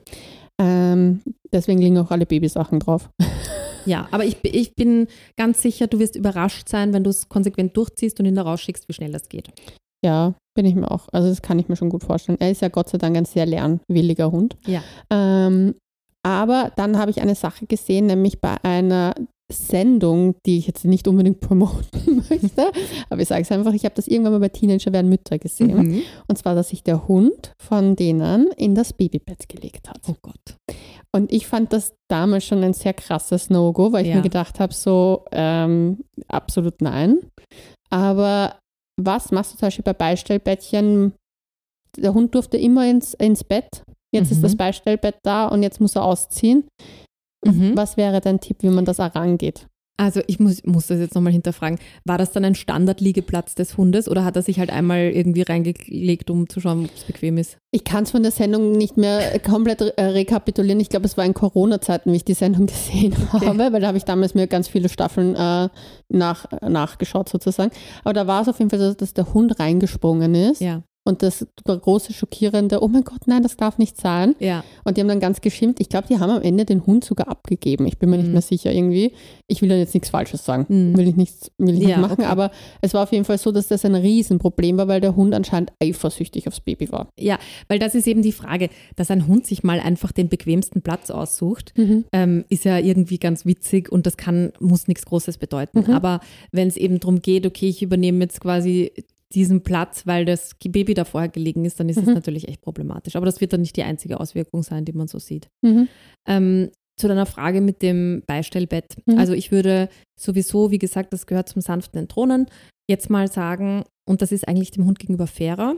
Ähm, deswegen liegen auch alle Babysachen drauf. Ja, aber ich, ich bin ganz sicher, du wirst überrascht sein, wenn du es konsequent durchziehst und ihn da rausschickst, wie schnell das geht. Ja, bin ich mir auch. Also das kann ich mir schon gut vorstellen. Er ist ja Gott sei Dank ein sehr lernwilliger Hund. Ja. Ähm, Aber dann habe ich eine Sache gesehen, nämlich bei einer Sendung, die ich jetzt nicht unbedingt promoten möchte, aber ich sage es einfach, ich habe das irgendwann mal bei Teenager werden Mütter gesehen. Mhm. Und zwar, dass sich der Hund von denen in das Babybett gelegt hat. Oh Gott. Und ich fand das damals schon ein sehr krasses No-Go, weil ich Ja. mir gedacht habe, so ähm, absolut nein. Aber was machst du zum Beispiel bei Beistellbettchen? Der Hund durfte immer ins, ins Bett. Jetzt Mhm. ist das Beistellbett da und jetzt muss er ausziehen. Mhm. Was wäre dein Tipp, wie man das angeht? Also ich muss, muss das jetzt nochmal hinterfragen. War das dann ein Standardliegeplatz des Hundes oder hat er sich halt einmal irgendwie reingelegt, um zu schauen, ob es bequem ist? Ich kann es von der Sendung nicht mehr komplett re- rekapitulieren. Ich glaube, es war in Corona-Zeiten, wie ich die Sendung gesehen Okay. habe, weil da habe ich damals mir ganz viele Staffeln äh, nach, nachgeschaut sozusagen. Aber da war es auf jeden Fall so, dass der Hund reingesprungen ist. Ja, Und das große, schockierende, oh mein Gott, nein, das darf nicht sein. ja. Und die haben dann ganz geschimpft. Ich glaube, die haben am Ende den Hund sogar abgegeben. Ich bin mir nicht Mhm. mehr sicher irgendwie. Ich will da jetzt nichts Falsches sagen. Mhm. Will ich nicht, will ich Ja, nicht machen. okay. Aber es war auf jeden Fall so, dass das ein Riesenproblem war, weil der Hund anscheinend eifersüchtig aufs Baby war. Ja, weil das ist eben die Frage, dass ein Hund sich mal einfach den bequemsten Platz aussucht, ähm, ist ja irgendwie ganz witzig und das kann, muss nichts Großes bedeuten. Mhm. Aber wenn es eben darum geht, okay, ich übernehme jetzt quasi diesen Platz, weil das Baby da vorher gelegen ist, dann ist es Mhm. natürlich echt problematisch. Aber das wird dann nicht die einzige Auswirkung sein, die man so sieht. Mhm. Ähm, zu deiner Frage mit dem Beistellbett. Mhm. Also ich würde sowieso, wie gesagt, das gehört zum sanften Entthronen, jetzt mal sagen, und das ist eigentlich dem Hund gegenüber fairer,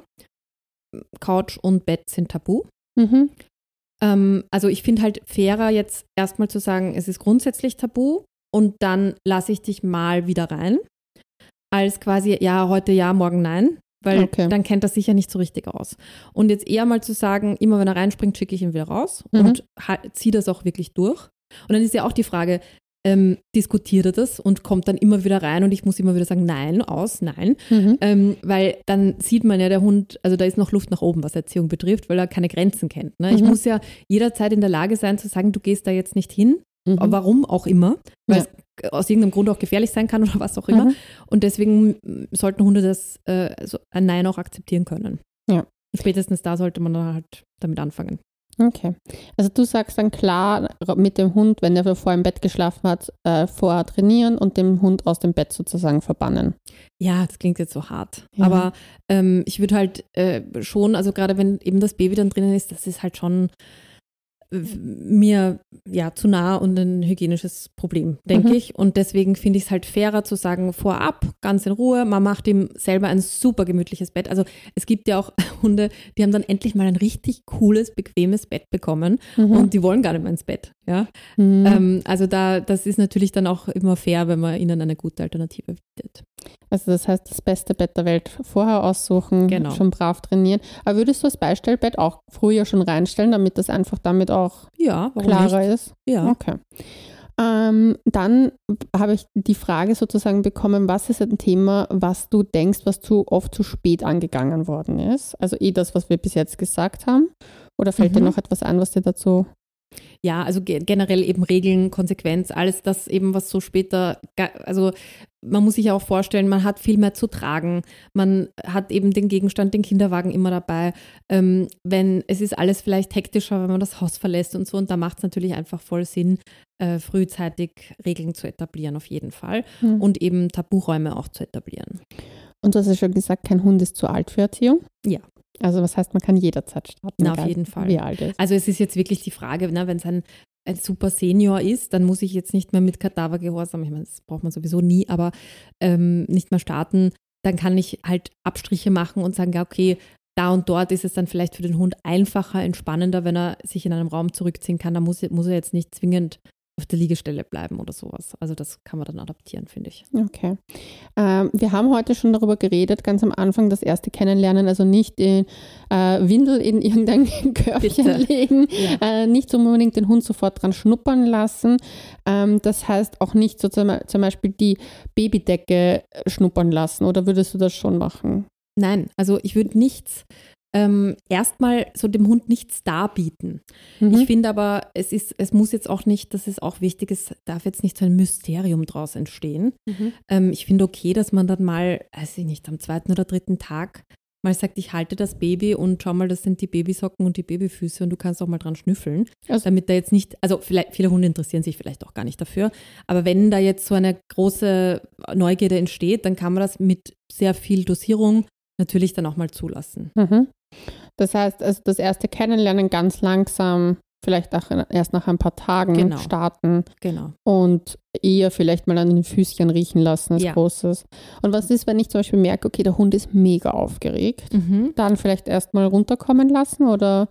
Couch und Bett sind tabu. Mhm. Ähm, also ich finde halt fairer jetzt erstmal zu sagen, es ist grundsätzlich tabu und dann lasse ich dich mal wieder rein, als quasi ja, heute ja, morgen nein, weil Okay. dann kennt das sicher nicht so richtig aus. Und jetzt eher mal zu sagen, immer wenn er reinspringt, schicke ich ihn wieder raus Mhm. und ha- ziehe das auch wirklich durch. Und dann ist ja auch die Frage, ähm, diskutiert er das und kommt dann immer wieder rein und ich muss immer wieder sagen, nein, aus, nein. Mhm. Ähm, weil dann sieht man ja, der Hund, also da ist noch Luft nach oben, was Erziehung betrifft, weil er keine Grenzen kennt. Ne? Ich Mhm. muss ja jederzeit in der Lage sein zu sagen, du gehst da jetzt nicht hin, Mhm. warum auch immer, weil Ja. es aus irgendeinem Grund auch gefährlich sein kann oder was auch immer. Mhm. Und deswegen mm, sollten Hunde das äh, also ein Nein auch akzeptieren können. Ja. Spätestens da sollte man dann halt damit anfangen. Okay. Also du sagst dann klar mit dem Hund, wenn er vor im Bett geschlafen hat, äh, vorher trainieren und den Hund aus dem Bett sozusagen verbannen. Ja, das klingt jetzt so hart. Ja. Aber ähm, ich würde halt äh, schon, also gerade wenn eben das Baby dann drinnen ist, das ist halt schon äh, mir ja zu nah und ein hygienisches Problem, denke Mhm. ich. Und deswegen finde ich es halt fairer zu sagen, vorab, ganz in Ruhe, man macht ihm selber ein super gemütliches Bett. Also es gibt ja auch Hunde, die haben dann endlich mal ein richtig cooles, bequemes Bett bekommen Mhm. und die wollen gar nicht mehr ins Bett. Ja? Mhm. Ähm, also da, das ist natürlich dann auch immer fair, wenn man ihnen eine gute Alternative bietet. Also das heißt, das beste Bett der Welt vorher aussuchen, Genau. schon brav trainieren. Aber würdest du das Beistellbett auch früher schon reinstellen, damit das einfach damit auch Ja, warum klarer nicht? ist? Ja. Okay. Ähm, dann habe ich die Frage sozusagen bekommen, was ist ein Thema, was du denkst, was zu oft zu spät angegangen worden ist? Also eh das, was wir bis jetzt gesagt haben. Oder fällt dir Mhm. noch etwas ein, was dir dazu... Ja, also ge- generell eben Regeln, Konsequenz, alles das eben, was so später, ga- also man muss sich ja auch vorstellen, man hat viel mehr zu tragen, man hat eben den Gegenstand, den Kinderwagen immer dabei, ähm, wenn, es ist alles vielleicht hektischer, wenn man das Haus verlässt und so und da macht es natürlich einfach voll Sinn, äh, frühzeitig Regeln zu etablieren auf jeden Fall Mhm. und eben Taburäume auch zu etablieren. Und du hast ja schon gesagt, kein Hund ist zu alt für Erziehung. Ja. Also was heißt, man kann jederzeit starten. Na, auf egal jeden Fall. Wie alt er ist. Also es ist jetzt wirklich die Frage, ne, wenn es ein, ein super Senior ist, dann muss ich jetzt nicht mehr mit Kadavergehorsam, ich meine, das braucht man sowieso nie, aber ähm, nicht mehr starten, dann kann ich halt Abstriche machen und sagen, ja okay, da und dort ist es dann vielleicht für den Hund einfacher, entspannender, wenn er sich in einem Raum zurückziehen kann, da muss, muss er jetzt nicht zwingend auf der Liegestelle bleiben oder sowas. Also das kann man dann adaptieren, finde ich. Okay. Ähm, wir haben heute schon darüber geredet, ganz am Anfang, das erste Kennenlernen, also nicht die äh, Windel in irgendein Körbchen Bitte. legen, Ja. äh, nicht unbedingt den Hund sofort dran schnuppern lassen. Ähm, das heißt auch nicht so zum, zum Beispiel die Babydecke schnuppern lassen, oder würdest du das schon machen? Nein, also ich würde nichts, ähm, erstmal so dem Hund nichts darbieten. Mhm. Ich finde aber, es ist, es muss jetzt auch nicht, das ist auch wichtig, es darf jetzt nicht so ein Mysterium draus entstehen. Mhm. Ähm, ich finde okay, dass man dann mal, weiß ich nicht, am zweiten oder dritten Tag mal sagt, ich halte das Baby und schau mal, das sind die Babysocken und die Babyfüße und du kannst auch mal dran schnüffeln, also, damit da jetzt nicht, also vielleicht, viele Hunde interessieren sich vielleicht auch gar nicht dafür, aber wenn da jetzt so eine große Neugierde entsteht, dann kann man das mit sehr viel Dosierung natürlich dann auch mal zulassen. Mhm. Das heißt, also das erste Kennenlernen ganz langsam, vielleicht auch erst nach ein paar Tagen genau. starten genau. und eher vielleicht mal an den Füßchen riechen lassen als ja. großes. Und was ist, wenn ich zum Beispiel merke, okay, der Hund ist mega aufgeregt, mhm. dann vielleicht erst mal runterkommen lassen oder?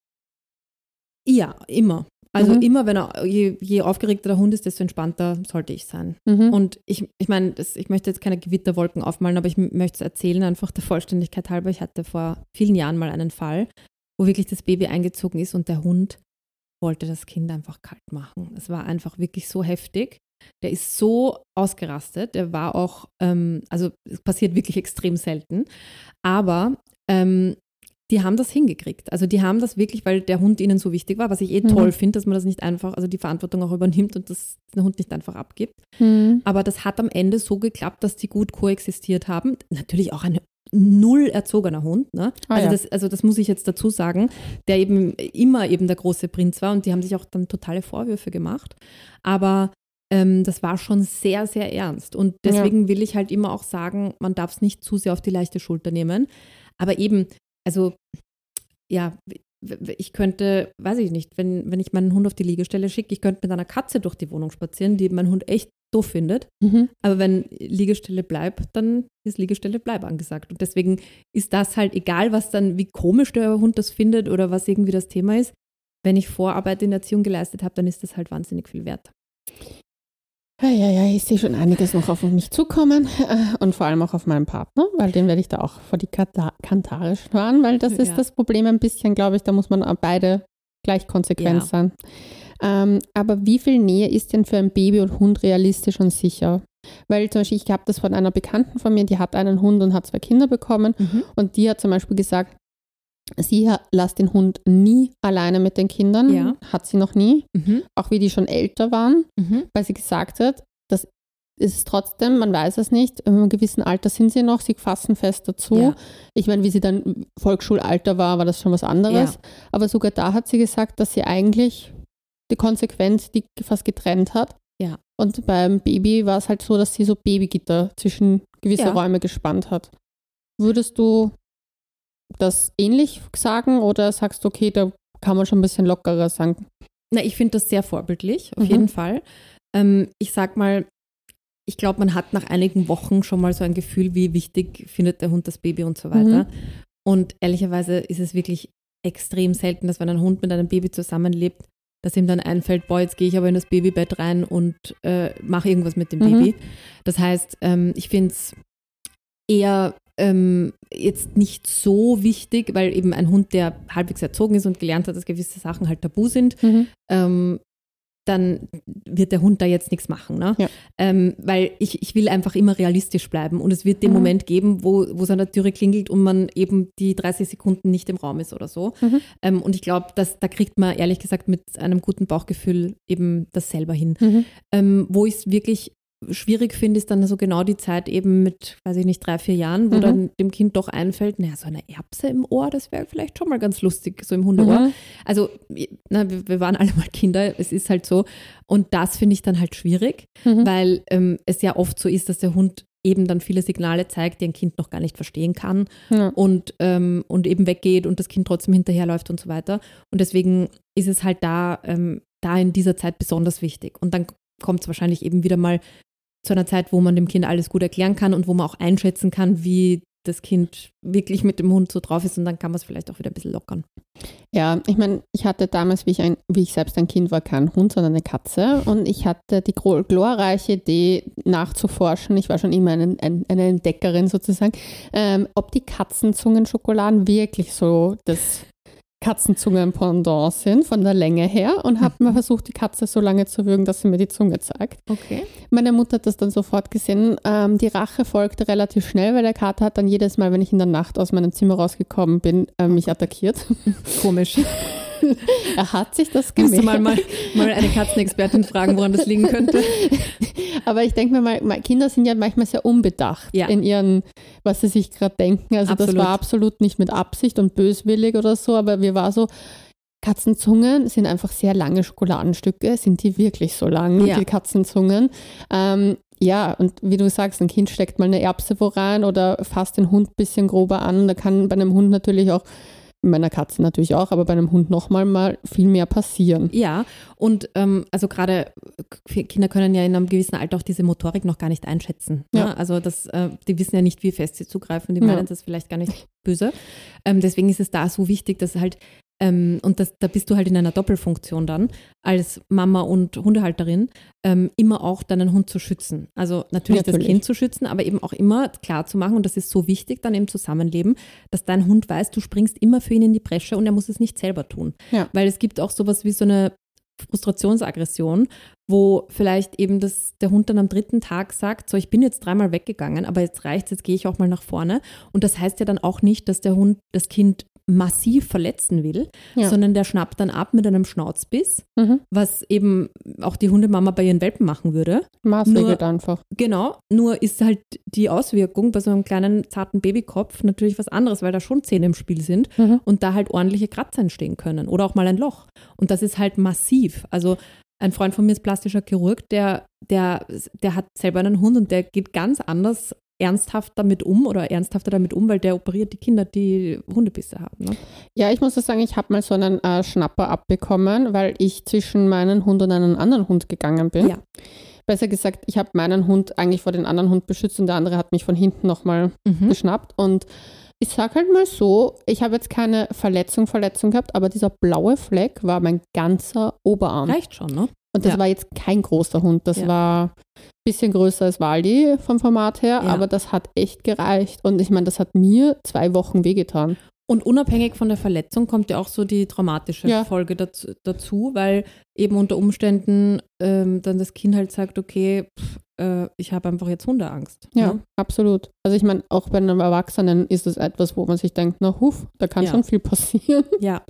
Ja, immer. Also mhm. immer, wenn er, je, je aufgeregter der Hund ist, desto entspannter sollte ich sein. Mhm. Und ich, ich meine, ich möchte jetzt keine Gewitterwolken aufmalen, aber ich möchte es erzählen, einfach der Vollständigkeit halber. Ich hatte vor vielen Jahren mal einen Fall, wo wirklich das Baby eingezogen ist und der Hund wollte das Kind einfach kalt machen. Es war einfach wirklich so heftig. Der ist so ausgerastet. Der war auch, ähm, also es passiert wirklich extrem selten, aber ähm, die haben das hingekriegt. Also die haben das wirklich, weil der Hund ihnen so wichtig war, was ich eh mhm. toll finde, dass man das nicht einfach, also die Verantwortung auch übernimmt und das der Hund nicht einfach abgibt. Mhm. Aber das hat am Ende so geklappt, dass die gut koexistiert haben. Natürlich auch ein null erzogener Hund. Ne? Ah, also, ja. das, also das muss ich jetzt dazu sagen, der eben immer eben der große Prinz war und die haben sich auch dann totale Vorwürfe gemacht. Aber ähm, das war schon sehr, sehr ernst. Und deswegen ja. will ich halt immer auch sagen, man darf es nicht zu sehr auf die leichte Schulter nehmen. Aber eben, also ja, ich könnte, weiß ich nicht, wenn, wenn ich meinen Hund auf die Liegestelle schicke, ich könnte mit einer Katze durch die Wohnung spazieren, die mein Hund echt doof findet. Mhm. Aber wenn Liegestelle bleibt, dann ist Liegestelle bleib angesagt. Und deswegen ist das halt egal, was dann, wie komisch der Hund das findet oder was irgendwie das Thema ist. Wenn ich Vorarbeit in der Erziehung geleistet habe, dann ist das halt wahnsinnig viel wert. Ja, ja, ja, ich sehe schon einiges noch auf mich zukommen und vor allem auch auf meinen Partner, weil den werde ich da auch vor die Kantare fahren, weil das ist ja. das Problem ein bisschen, glaube ich, da muss man beide gleich konsequent ja. sein. Ähm, aber wie viel Nähe ist denn für ein Baby und Hund realistisch und sicher? Weil zum Beispiel, ich habe das von einer Bekannten von mir, die hat einen Hund und hat zwei Kinder bekommen mhm. und die hat zum Beispiel gesagt, sie lässt den Hund nie alleine mit den Kindern, ja. hat sie noch nie, mhm. auch wie die schon älter waren, mhm. weil sie gesagt hat, das ist trotzdem, man weiß es nicht, in einem gewissen Alter sind sie noch, sie fassen fest dazu. Ja. Ich meine, wie sie dann Volksschulalter war, war das schon was anderes, ja. aber sogar da hat sie gesagt, dass sie eigentlich die Konsequenz, die fast getrennt hat. Ja. Und beim Baby war es halt so, dass sie so Babygitter zwischen gewisse ja. Räume gespannt hat. Würdest du das ähnlich sagen oder sagst du, okay, da kann man schon ein bisschen lockerer sagen? Na, ich finde das sehr vorbildlich, auf mhm. jeden Fall. Ähm, ich sag mal, ich glaube, man hat nach einigen Wochen schon mal so ein Gefühl, wie wichtig findet der Hund das Baby und so weiter. Mhm. Und ehrlicherweise ist es wirklich extrem selten, dass wenn ein Hund mit einem Baby zusammenlebt, dass ihm dann einfällt, boah, jetzt gehe ich aber in das Babybett rein und äh, mache irgendwas mit dem mhm. Baby. Das heißt, ähm, ich finde es eher ähm, jetzt nicht so wichtig, weil eben ein Hund, der halbwegs erzogen ist und gelernt hat, dass gewisse Sachen halt tabu sind, mhm. ähm, dann wird der Hund da jetzt nichts machen. Ne? Ja. Ähm, weil ich, ich will einfach immer realistisch bleiben und es wird den mhm. Moment geben, wo es an der Türe klingelt und man eben die dreißig Sekunden nicht im Raum ist oder so. Mhm. Ähm, und ich glaube, dass da kriegt man ehrlich gesagt mit einem guten Bauchgefühl eben das selber hin. Mhm. Ähm, wo ich es wirklich schwierig finde, ist dann so genau die Zeit eben mit, weiß ich nicht, drei, vier Jahren, wo mhm. dann dem Kind doch einfällt, naja, so eine Erbse im Ohr, das wäre vielleicht schon mal ganz lustig, so im Hundeohr. Mhm. Also, na, wir, wir waren alle mal Kinder, es ist halt so. Und das finde ich dann halt schwierig, mhm. weil ähm, es ja oft so ist, dass der Hund eben dann viele Signale zeigt, die ein Kind noch gar nicht verstehen kann ja. und, ähm, und eben weggeht und das Kind trotzdem hinterherläuft und so weiter. Und deswegen ist es halt da, ähm, da in dieser Zeit besonders wichtig. Und dann kommt es wahrscheinlich eben wieder mal zu einer Zeit, wo man dem Kind alles gut erklären kann und wo man auch einschätzen kann, wie das Kind wirklich mit dem Hund so drauf ist und dann kann man es vielleicht auch wieder ein bisschen lockern. Ja, ich meine, ich hatte damals, wie ich, ein, wie ich selbst ein Kind war, keinen Hund, sondern eine Katze und ich hatte die glorreiche Idee nachzuforschen, ich war schon immer eine, eine Entdeckerin sozusagen, ähm, ob die Katzenzungenschokoladen wirklich so das Katzenzungen-Pendant sind, von der Länge her und habe mal versucht, die Katze so lange zu würgen, dass sie mir die Zunge zeigt. Okay. Meine Mutter hat das dann sofort gesehen. Ähm, die Rache folgte relativ schnell, weil der Kater hat dann jedes Mal, wenn ich in der Nacht aus meinem Zimmer rausgekommen bin, äh, mich attackiert. Komisch. Er hat sich das Musst gemerkt. du mal, mal, mal eine Katzenexpertin fragen, woran das liegen könnte. Aber ich denke mir mal, mal, Kinder sind ja manchmal sehr unbedacht Ja. in ihren, was sie sich gerade denken. Also Absolut. das war absolut nicht mit Absicht und böswillig oder so, aber mir war so, Katzenzungen sind einfach sehr lange Schokoladenstücke. Sind die wirklich so lang, Ja. die Katzenzungen? Ähm, ja, und wie du sagst, ein Kind steckt mal eine Erbse wo rein oder fasst den Hund ein bisschen grober an. Da kann bei einem Hund natürlich auch, bei meiner Katze natürlich auch, aber bei einem Hund nochmal mal viel mehr passieren. Ja, und ähm, also gerade Kinder können ja in einem gewissen Alter auch diese Motorik noch gar nicht einschätzen. Ja. Ne? Also das, äh, die wissen ja nicht, wie fest sie zugreifen, die Ja. meinen das vielleicht gar nicht böse. Ähm, deswegen ist es da so wichtig, dass halt, ähm, und das, da bist du halt in einer Doppelfunktion dann, als Mama und Hundehalterin, ähm, immer auch deinen Hund zu schützen. Also natürlich, Natürlich. das Kind zu schützen, aber eben auch immer klar zu machen, und das ist so wichtig dann im Zusammenleben, dass dein Hund weiß, du springst immer für ihn in die Bresche und er muss es nicht selber tun. Ja. Weil es gibt auch sowas wie so eine Frustrationsaggression, wo vielleicht eben das, der Hund dann am dritten Tag sagt, so, ich bin jetzt dreimal weggegangen, aber jetzt reicht's, jetzt gehe ich auch mal nach vorne. Und das heißt ja dann auch nicht, dass der Hund das Kind massiv verletzen will, Ja. sondern der schnappt dann ab mit einem Schnauzbiss, Mhm. was eben auch die Hundemama bei ihren Welpen machen würde. Maßregelt Nur- einfach. Genau, nur ist halt die Auswirkung bei so einem kleinen, zarten Babykopf natürlich was anderes, weil da schon Zähne im Spiel sind Mhm. und da halt ordentliche Kratzer entstehen können oder auch mal ein Loch. Und das ist halt massiv. Also ein Freund von mir ist plastischer Chirurg, der, der, der hat selber einen Hund und der geht ganz anders ernsthaft damit um oder ernsthafter damit um, weil der operiert die Kinder, die Hundebisse haben. Ne? Ja, ich muss das sagen, ich habe mal so einen äh, Schnapper abbekommen, weil ich zwischen meinen Hund und einen anderen Hund gegangen bin. Ja. Besser gesagt, ich habe meinen Hund eigentlich vor den anderen Hund beschützt und der andere hat mich von hinten nochmal Mhm. geschnappt. Und ich sage halt mal so, ich habe jetzt keine Verletzung, Verletzung gehabt, aber dieser blaue Fleck war mein ganzer Oberarm. Reicht schon, ne? Und das Ja. war jetzt kein großer Hund, das Ja. war ein bisschen größer als Waldi vom Format her, Ja. aber das hat echt gereicht. Und ich meine, das hat mir zwei Wochen wehgetan. Und unabhängig von der Verletzung kommt ja auch so die traumatische Ja. Folge dazu, dazu, weil eben unter Umständen ähm, dann das Kind halt sagt, okay, pff, äh, ich habe einfach jetzt Hundeangst. Ja, Ne? absolut. Also ich meine, auch bei einem Erwachsenen ist es etwas, wo man sich denkt, na huf, da kann Ja. schon viel passieren. Ja,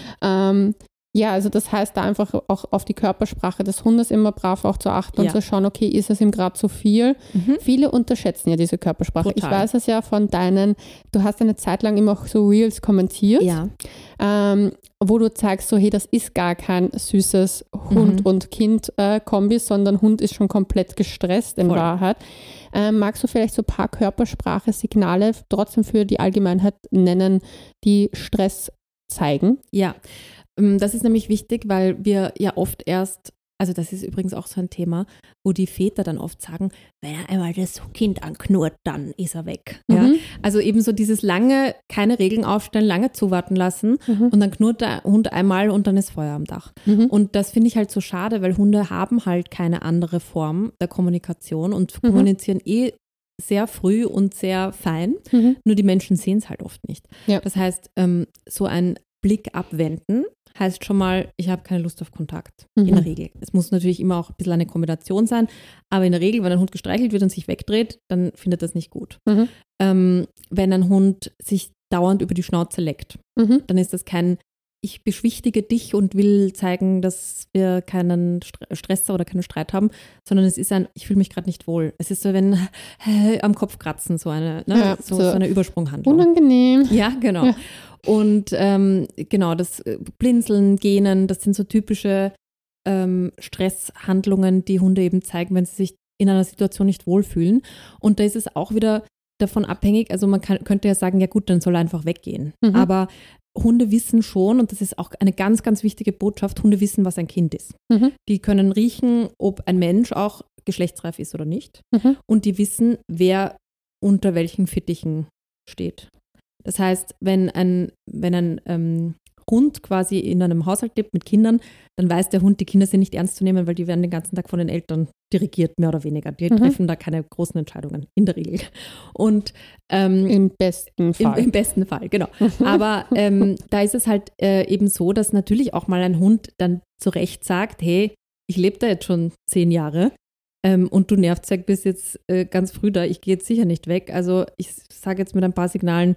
Ähm, ja, also das heißt, da einfach auch auf die Körpersprache des Hundes immer brav auch zu achten und Ja. zu schauen, okay, ist es ihm gerade zu viel? Mhm. Viele unterschätzen ja diese Körpersprache. Ich Total. weiß es ja von deinen, du hast eine Zeit lang immer auch so Reels kommentiert, ja, ähm, wo du zeigst, so hey, das ist gar kein süßes Hund- Mhm. und Kind-Kombi, sondern Hund ist schon komplett gestresst in Voll. Wahrheit. Ähm, magst du vielleicht so ein paar Körpersprache-Signale trotzdem für die Allgemeinheit nennen, die Stress zeigen? ja. Ähm, Das ist nämlich wichtig, weil wir ja oft erst, also das ist übrigens auch so ein Thema, wo die Väter dann oft sagen, wenn er einmal das Kind anknurrt, dann ist er weg. Ja? Mhm. Also eben so dieses lange, keine Regeln aufstellen, lange zuwarten lassen Mhm. und dann knurrt der Hund einmal und dann ist Feuer am Dach. Mhm. Und das finde ich halt so schade, weil Hunde haben halt keine andere Form der Kommunikation und Mhm. kommunizieren eh sehr früh und sehr fein, Mhm. nur die Menschen sehen es halt oft nicht. Ja. Das heißt, ähm, so ein Blick abwenden heißt schon mal, ich habe keine Lust auf Kontakt, Mhm. in der Regel. Es muss natürlich immer auch ein bisschen eine Kombination sein, aber in der Regel, wenn ein Hund gestreichelt wird und sich wegdreht, dann findet das nicht gut. Mhm. Ähm, wenn ein Hund sich dauernd über die Schnauze leckt, Mhm. dann ist das kein, ich beschwichtige dich und will zeigen, dass wir keinen Stre- Stress oder keinen Streit haben, sondern es ist ein, ich fühle mich gerade nicht wohl. Es ist so, wenn äh, am Kopf kratzen, so eine, ne? Ja, so, so so eine Übersprunghandlung. Unangenehm. Ja, genau. Ja. Und ähm, genau, das äh, Blinzeln, Gähnen, das sind so typische ähm, Stresshandlungen, die Hunde eben zeigen, wenn sie sich in einer Situation nicht wohlfühlen. Und da ist es auch wieder davon abhängig, also man kann, könnte ja sagen, ja gut, dann soll er einfach weggehen. Mhm. Aber Hunde wissen schon, und das ist auch eine ganz, ganz wichtige Botschaft, Hunde wissen, was ein Kind ist. Mhm. Die können riechen, ob ein Mensch auch geschlechtsreif ist oder nicht. Mhm. Und die wissen, wer unter welchen Fittichen steht. Das heißt, wenn ein, wenn ein ähm, Hund quasi in einem Haushalt lebt mit Kindern, dann weiß der Hund, die Kinder sind nicht ernst zu nehmen, weil die werden den ganzen Tag von den Eltern dirigiert, mehr oder weniger. Die Mhm. treffen da keine großen Entscheidungen, in der Regel. Und ähm, Im besten im, Fall. im besten Fall, genau. Aber ähm, da ist es halt äh, eben so, dass natürlich auch mal ein Hund dann zu Recht sagt, hey, ich lebe da jetzt schon zehn Jahre ähm, und du Nervzeug bist jetzt äh, ganz früh da, ich gehe jetzt sicher nicht weg. Also ich sage jetzt mit ein paar Signalen,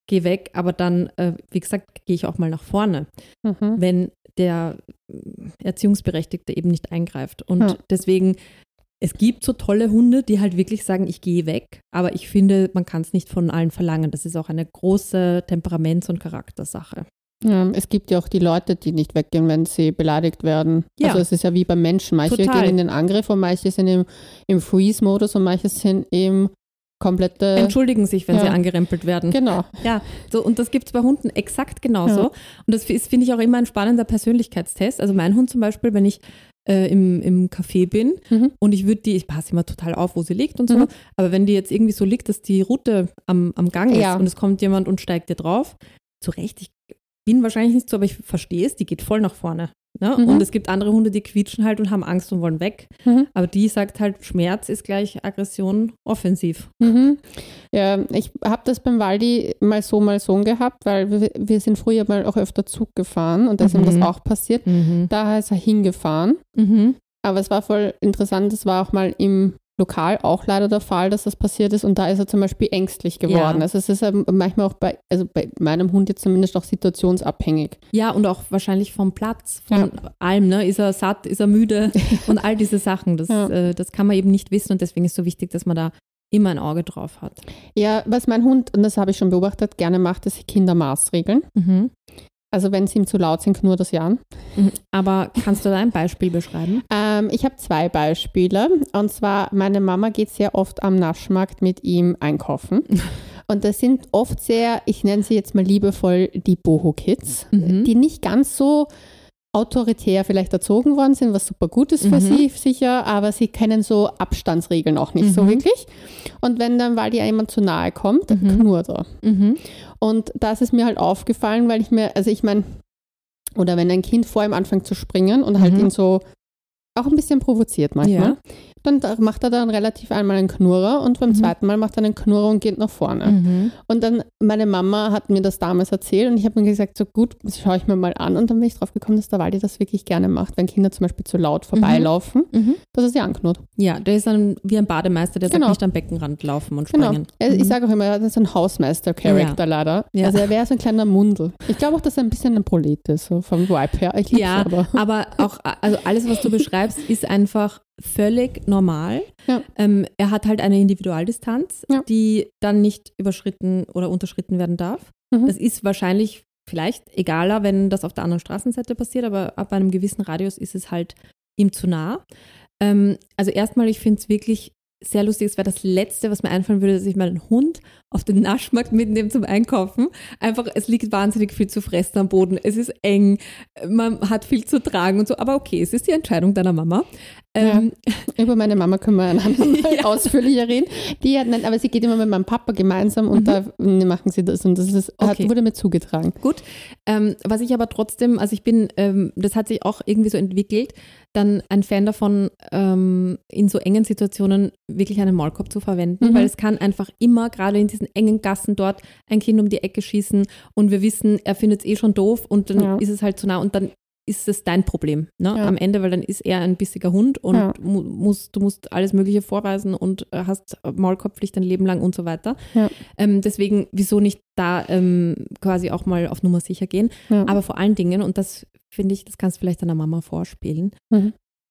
geh weg, aber dann, äh, wie gesagt, gehe ich auch mal nach vorne, mhm. wenn der Erziehungsberechtigte eben nicht eingreift. Und ja. deswegen, es gibt so tolle Hunde, die halt wirklich sagen, ich gehe weg, aber ich finde, man kann es nicht von allen verlangen. Das ist auch eine große Temperaments- und Charaktersache. Ja, es gibt ja auch die Leute, die nicht weggehen, wenn sie beleidigt werden. Ja. Also es ist ja wie beim Menschen. Manche Total. gehen in den Angriff und manche sind im, im Freeze-Modus und manche sind im komplette... Entschuldigen sich, wenn ja. sie angerempelt werden. Genau. Ja, so, und das gibt es bei Hunden exakt genauso. Ja. Und das ist, finde ich, auch immer ein spannender Persönlichkeitstest. Also mein Hund zum Beispiel, wenn ich äh, im, im Café bin mhm. und ich würde die, ich passe immer total auf, wo sie liegt und so, mhm. aber wenn die jetzt irgendwie so liegt, dass die Route am, am Gang ist ja. und es kommt jemand und steigt dir drauf, zu Recht, ich bin wahrscheinlich nicht so, aber ich verstehe es, die geht voll nach vorne. Ne? Mhm. Und es gibt andere Hunde, die quietschen halt und haben Angst und wollen weg. Mhm. Aber die sagt halt, Schmerz ist gleich Aggression offensiv. Mhm. Ja, ich habe das beim Waldi mal so, mal so gehabt, weil wir, wir sind früher mal auch öfter Zug gefahren und da ist ihm das auch passiert. Mhm. Da ist er hingefahren. Mhm. Aber es war voll interessant, es war auch mal im Lokal auch leider der Fall, dass das passiert ist und da ist er zum Beispiel ängstlich geworden. Ja. Also es ist ja manchmal auch bei, also bei meinem Hund jetzt zumindest auch situationsabhängig. Ja, und auch wahrscheinlich vom Platz, von ja. allem, ne? Ist er satt, ist er müde und all diese Sachen, das, ja. äh, das kann man eben nicht wissen und deswegen ist es so wichtig, dass man da immer ein Auge drauf hat. Ja, was mein Hund, und das habe ich schon beobachtet, gerne macht, ist Kindermaßregeln. Mhm. Also wenn sie ihm zu laut sind, knurrt das ja an. Aber kannst du da ein Beispiel beschreiben? Ähm, ich habe zwei Beispiele. Und zwar, meine Mama geht sehr oft am Naschmarkt mit ihm einkaufen. Und das sind oft sehr, ich nenne sie jetzt mal liebevoll, die Boho-Kids, mhm. die nicht ganz so autoritär vielleicht erzogen worden sind, was super gut ist für mhm. sie sicher, aber sie kennen so Abstandsregeln auch nicht mhm. so wirklich. Und wenn dann, weil dir jemand zu nahe kommt, dann mhm. knurrt er. Mhm. Und das ist mir halt aufgefallen, weil ich mir, also ich meine, oder wenn ein Kind vor ihm anfängt zu springen und halt mhm. ihn so auch ein bisschen provoziert manchmal, ja. dann macht er dann relativ einmal einen Knurrer und beim mhm. zweiten Mal macht er einen Knurrer und geht nach vorne. Mhm. Und dann, meine Mama hat mir das damals erzählt und ich habe mir gesagt, so gut, das schaue ich mir mal an und dann bin ich drauf gekommen, dass der Waldi das wirklich gerne macht, wenn Kinder zum Beispiel zu laut vorbeilaufen, mhm. dass er sie anknurrt. Ja, der ist dann wie ein Bademeister, der genau. sagt nicht am Beckenrand laufen und springen. Genau. Mhm. Ich sage auch immer, er ist ein Hausmeister-Charakter ja. leider. Ja. Also er wäre so ein kleiner Mundel. Ich glaube auch, dass er ein bisschen ein Prolet ist, so vom Vibe her. Ich ja, aber. aber auch, also alles, was du beschreibst, ist einfach völlig normal. Ja. Ähm, er hat halt eine Individualdistanz, ja. die dann nicht überschritten oder unterschritten werden darf. Mhm. Das ist wahrscheinlich vielleicht egaler, wenn das auf der anderen Straßenseite passiert, aber ab einem gewissen Radius ist es halt ihm zu nah. Ähm, also erstmal, ich finde es wirklich sehr lustig, es wäre das Letzte, was mir einfallen würde, dass ich meinen Hund auf den Naschmarkt mitnehme zum Einkaufen. Einfach, es liegt wahnsinnig viel zu fressen am Boden, es ist eng, man hat viel zu tragen und so, aber okay, es ist die Entscheidung deiner Mama. Ähm, ja, über meine Mama können wir ein andermal ja. ausführlicher reden. Die hat, nein, aber sie geht immer mit meinem Papa gemeinsam und mhm. da machen sie das und das ist, okay. hat, wurde mir zugetragen. Gut, ähm, was ich aber trotzdem, also ich bin, ähm, das hat sich auch irgendwie so entwickelt, dann ein Fan davon, ähm, in so engen Situationen wirklich einen Maulkorb zu verwenden, mhm. weil es kann einfach immer, gerade in diesen engen Gassen dort, ein Kind um die Ecke schießen und wir wissen, er findet es eh schon doof und dann ja. ist es halt zu nah und dann ist es dein Problem, ne? Ja. Am Ende, weil dann ist er ein bissiger Hund und ja. mu- musst, du musst alles Mögliche vorweisen und hast Maulkorbpflicht dein Leben lang und so weiter. Ja. Ähm, deswegen, wieso nicht da ähm, quasi auch mal auf Nummer sicher gehen? Ja. Aber vor allen Dingen, und das finde ich, das kannst du vielleicht deiner Mama vorspielen, mhm.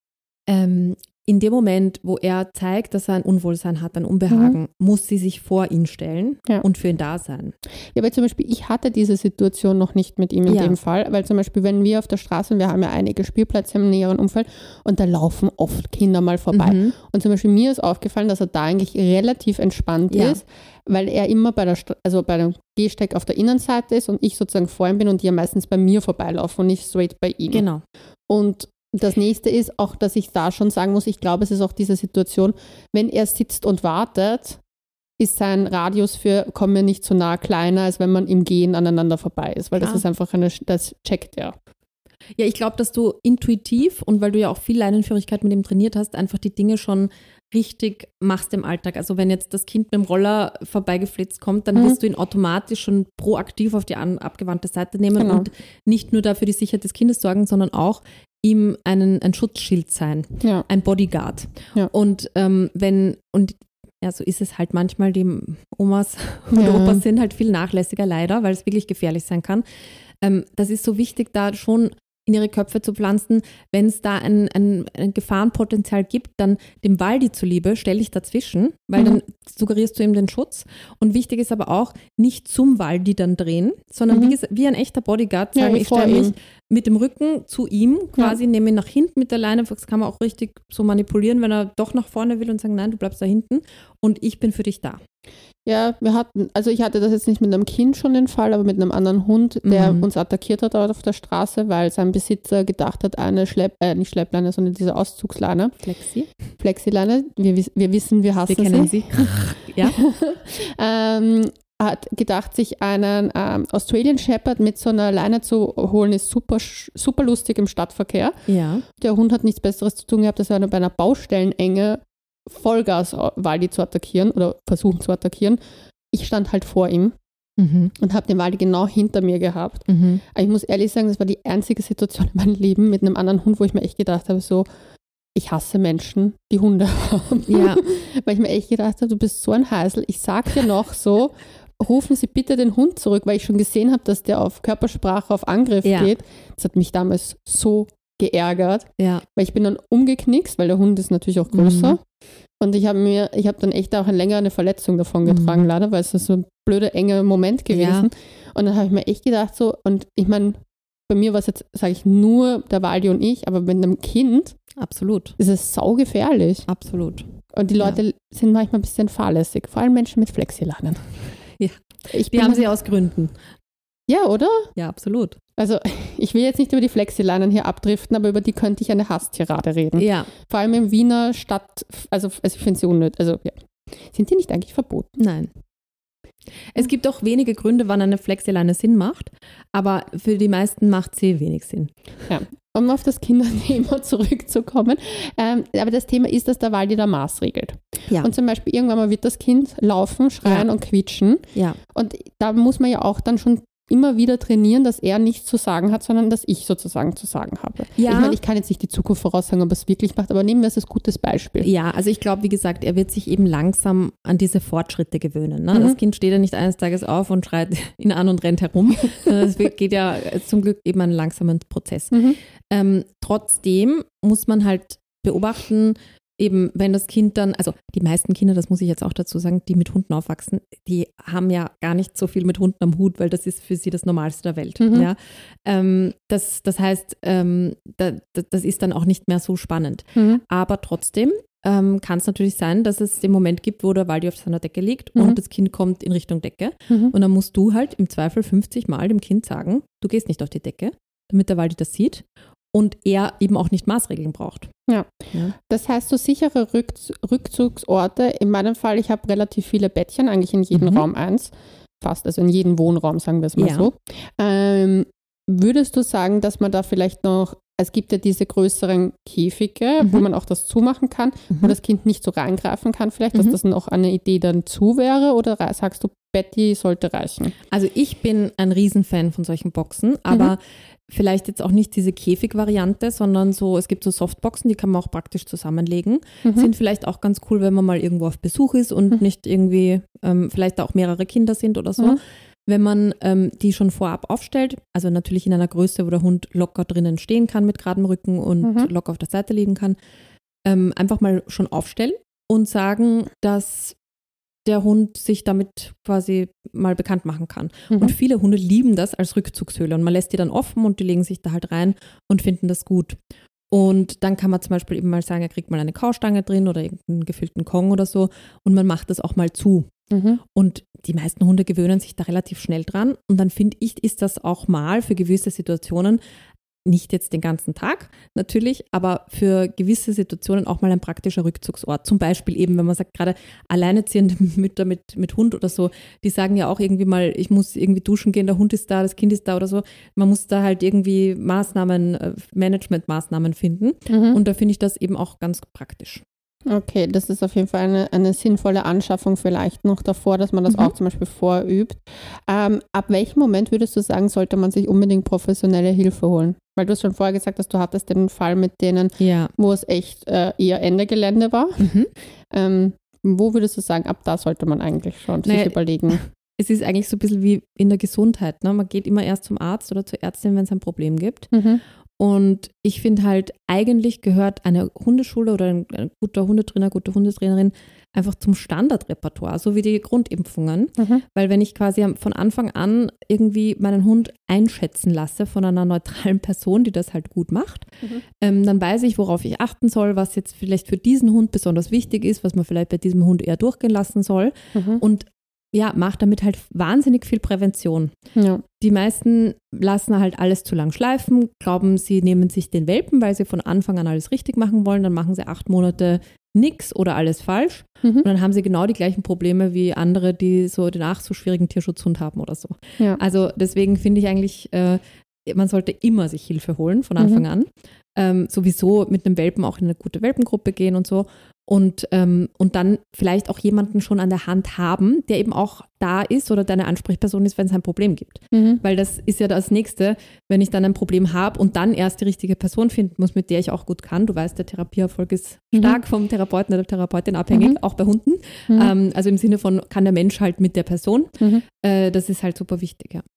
ähm, in dem Moment, wo er zeigt, dass er ein Unwohlsein hat, ein Unbehagen, mhm. muss sie sich vor ihn stellen ja. und für ihn da sein. Ja, weil zum Beispiel, ich hatte diese Situation noch nicht mit ihm in ja. dem Fall, weil zum Beispiel, wenn wir auf der Straße, wir haben ja einige Spielplätze im näheren Umfeld und da laufen oft Kinder mal vorbei. Mhm. Und zum Beispiel mir ist aufgefallen, dass er da eigentlich relativ entspannt ja. ist, weil er immer bei der, also bei dem Gehsteig auf der Innenseite ist und ich sozusagen vor ihm bin und die ja meistens bei mir vorbeilaufen und nicht straight bei ihm. Genau. Und das nächste ist auch, dass ich da schon sagen muss, ich glaube, es ist auch diese Situation, wenn er sitzt und wartet, ist sein Radius für komm mir nicht zu nah kleiner, als wenn man im Gehen aneinander vorbei ist, weil das ah. ist einfach eine, das checkt er. Ja, ich glaube, dass du intuitiv und weil du ja auch viel Leinenführigkeit mit ihm trainiert hast, einfach die Dinge schon richtig machst im Alltag. Also wenn jetzt das Kind mit dem Roller vorbeigeflitzt kommt, dann mhm. wirst du ihn automatisch schon proaktiv auf die an, abgewandte Seite nehmen genau. und nicht nur dafür die Sicherheit des Kindes sorgen, sondern auch ihm einen, ein Schutzschild sein, ja. ein Bodyguard. Ja. Und ähm, wenn, und ja, so ist es halt manchmal. Die Omas und Ja. Opas sind halt viel nachlässiger leider, weil es wirklich gefährlich sein kann. Ähm, das ist so wichtig, da schon in ihre Köpfe zu pflanzen, wenn es da ein, ein, ein Gefahrenpotenzial gibt, dann dem Waldi zuliebe, stell dich dazwischen, weil Mhm. dann suggerierst du ihm den Schutz. Und wichtig ist aber auch, nicht zum Waldi dann drehen, sondern Mhm. wie, ges- wie ein echter Bodyguard Ja, sagen, wie ich vor stelle mich ihm. mit dem Rücken zu ihm, quasi nehme ihn nach hinten mit der Leine, das kann man auch richtig so manipulieren, wenn er doch nach vorne will und sagen, nein, du bleibst da hinten und ich bin für dich da. Ja, wir hatten, also ich hatte das jetzt nicht mit einem Kind schon den Fall, aber mit einem anderen Hund, der Mhm. uns attackiert hat dort auf der Straße, weil sein Besitzer gedacht hat, eine Schlepp, äh, nicht Schleppleine, sondern diese Auszugsleine, Flexi, Flexileine, wir, wiss- wir wissen, wir hassen wir kennen sie, sie. Ja, ähm, hat gedacht, sich einen ähm, Australian Shepherd mit so einer Leine zu holen, ist super, sch- super lustig im Stadtverkehr. ja. Der Hund hat nichts Besseres zu tun gehabt, als bei einer Baustellenenge Vollgas Waldi zu attackieren oder versuchen zu attackieren. Ich stand halt vor ihm Mhm. und habe den Waldi genau hinter mir gehabt. Mhm. Aber ich muss ehrlich sagen, das war die einzige Situation in meinem Leben mit einem anderen Hund, wo ich mir echt gedacht habe, so, ich hasse Menschen, die Hunde haben. Ja. Weil ich mir echt gedacht habe, du bist so ein Heisel. Ich sag dir noch so, rufen Sie bitte den Hund zurück, weil ich schon gesehen habe, dass der auf Körpersprache auf Angriff Ja. geht. Das hat mich damals so geärgert, Ja. weil ich bin dann umgeknickst, weil der Hund ist natürlich auch größer. Mhm. Und ich habe mir, ich habe dann echt auch eine längere Verletzung davon getragen, Mhm. leider, weil es ist so ein blöder, enger Moment gewesen. Und dann habe ich mir echt gedacht, so, und ich meine, bei mir war es jetzt, sage ich, nur der Waldi und ich, aber mit einem Kind Absolut. ist es saugefährlich. Absolut. Und die Leute sind manchmal ein bisschen fahrlässig, vor allem Menschen mit Flexileinen. Ja. Ich Die bin haben sie aus Gründen. ja, oder? Ja, absolut. Also ich will jetzt nicht über die Flexileinen hier abdriften, aber über die könnte ich eine Hasstirade reden. Ja, Vor allem im Wiener Stadt, also, also ich finde sie unnötig. Also ja. Sind die nicht eigentlich verboten? nein. Es gibt auch wenige Gründe, wann eine Flexileine Sinn macht, aber für die meisten macht sie wenig Sinn. Um auf das Kinderthema zurückzukommen. Ähm, aber das Thema ist, dass der Waldi da maßregelt. Ja. Und zum Beispiel irgendwann mal wird das Kind laufen, schreien Ja. und quietschen. Ja, Und da muss man ja auch dann schon immer wieder trainieren, dass er nichts zu sagen hat, sondern dass ich sozusagen zu sagen habe. Ja. Ich meine, ich kann jetzt nicht die Zukunft voraussagen, ob er es wirklich macht, aber nehmen wir es als gutes Beispiel. ja, also ich glaube, wie gesagt, er wird sich eben langsam an diese Fortschritte gewöhnen. Ne? Mhm. Das Kind steht ja nicht eines Tages auf und schreit ihn an und rennt herum. Es geht ja zum Glück eben einen langsamen Prozess. Mhm. Ähm, trotzdem muss man halt beobachten, eben wenn das Kind dann, also die meisten Kinder, das muss ich jetzt auch dazu sagen, die mit Hunden aufwachsen, die haben ja gar nicht so viel mit Hunden am Hut, weil das ist für sie das Normalste der Welt. Mhm. Ja? Ähm, das, das heißt, ähm, da, da, das ist dann auch nicht mehr so spannend. Mhm. Aber trotzdem ähm, kann es natürlich sein, dass es den Moment gibt, wo der Waldi auf seiner Decke liegt Mhm. und das Kind kommt in Richtung Decke. Mhm. Und dann musst du halt im Zweifel fünfzig Mal dem Kind sagen, du gehst nicht auf die Decke, damit der Waldi das sieht und er eben auch nicht Maßregeln braucht. Ja. Das heißt, so sichere Rückz- Rückzugsorte, in meinem Fall, ich habe relativ viele Bettchen, eigentlich in jedem Mhm. Raum eins, fast, also in jedem Wohnraum, sagen wir es mal Ja. so. Ähm, würdest du sagen, dass man da vielleicht noch, es gibt ja diese größeren Käfige, Mhm. wo man auch das zumachen kann, wo das Kind nicht so reingreifen kann vielleicht, dass Mhm. das noch eine Idee dann zu wäre, oder rei- sagst du, Betty sollte reichen? Also ich bin ein Riesenfan von solchen Boxen, aber vielleicht jetzt auch nicht diese Käfig-Variante, sondern so, es gibt so Softboxen, die kann man auch praktisch zusammenlegen. Mhm. Sind vielleicht auch ganz cool, wenn man mal irgendwo auf Besuch ist und Mhm. nicht irgendwie, ähm, vielleicht da auch mehrere Kinder sind oder so. Mhm. Wenn man ähm, die schon vorab aufstellt, also natürlich in einer Größe, wo der Hund locker drinnen stehen kann mit geradem Rücken und Mhm. locker auf der Seite liegen kann, ähm, einfach mal schon aufstellen und sagen, dass der Hund sich damit quasi mal bekannt machen kann. Mhm. Und viele Hunde lieben das als Rückzugshöhle und man lässt die dann offen und die legen sich da halt rein und finden das gut. Und dann kann man zum Beispiel eben mal sagen, er kriegt mal eine Kaustange drin oder irgendeinen gefüllten Kong oder so und man macht das auch mal zu. Mhm. Und die meisten Hunde gewöhnen sich da relativ schnell dran. Und dann finde ich, ist das auch mal für gewisse Situationen, nicht jetzt den ganzen Tag natürlich, aber für gewisse Situationen auch mal ein praktischer Rückzugsort. Zum Beispiel eben, wenn man sagt, gerade alleinerziehende Mütter mit, mit Hund oder so, die sagen ja auch irgendwie mal, ich muss irgendwie duschen gehen, der Hund ist da, das Kind ist da oder so. Man muss da halt irgendwie Maßnahmen, äh, Managementmaßnahmen finden. Mhm. Und da finde ich das eben auch ganz praktisch. Okay, das ist auf jeden Fall eine, eine sinnvolle Anschaffung vielleicht noch davor, dass man das Mhm. auch zum Beispiel vorübt. Ähm, ab welchem Moment würdest du sagen, sollte man sich unbedingt professionelle Hilfe holen? Weil du hast schon vorher gesagt, dass du hattest den Fall mit denen, Ja. wo es echt äh, eher Ende Gelände war. Mhm. Ähm, wo würdest du sagen, ab da sollte man eigentlich schon sich naja, überlegen? Es ist eigentlich so ein bisschen wie in der Gesundheit. Ne? Man geht immer erst zum Arzt oder zur Ärztin, wenn es ein Problem gibt. Mhm. Und ich finde halt, eigentlich gehört eine Hundeschule oder ein, ein guter Hundetrainer, gute Hundetrainerin einfach zum Standardrepertoire, so wie die Grundimpfungen. Mhm. Weil wenn ich quasi von Anfang an irgendwie meinen Hund einschätzen lasse von einer neutralen Person, die das halt gut macht, Mhm. ähm, dann weiß ich, worauf ich achten soll, was jetzt vielleicht für diesen Hund besonders wichtig ist, was man vielleicht bei diesem Hund eher durchgehen lassen soll. Mhm. Und ja, macht damit halt wahnsinnig viel Prävention. Ja. Die meisten lassen halt alles zu lang schleifen, glauben, sie nehmen sich den Welpen, weil sie von Anfang an alles richtig machen wollen, dann machen sie acht Monate nichts oder alles falsch Mhm. und dann haben sie genau die gleichen Probleme wie andere, die so den ach so schwierigen Tierschutzhund haben oder so. Ja. Also deswegen finde ich eigentlich, äh, man sollte immer sich Hilfe holen von Anfang Mhm. an. Ähm, sowieso mit einem Welpen auch in eine gute Welpengruppe gehen und so. Und, ähm, und dann vielleicht auch jemanden schon an der Hand haben, der eben auch da ist oder deine Ansprechperson ist, wenn es ein Problem gibt. Mhm. Weil das ist ja das Nächste, wenn ich dann ein Problem habe und dann erst die richtige Person finden muss, mit der ich auch gut kann. Du weißt, der Therapieerfolg ist Mhm. stark vom Therapeuten oder der Therapeutin abhängig, Mhm. auch bei Hunden. Mhm. Ähm, also im Sinne von, kann der Mensch halt mit der Person. Mhm. Äh, das ist halt super wichtig, ja.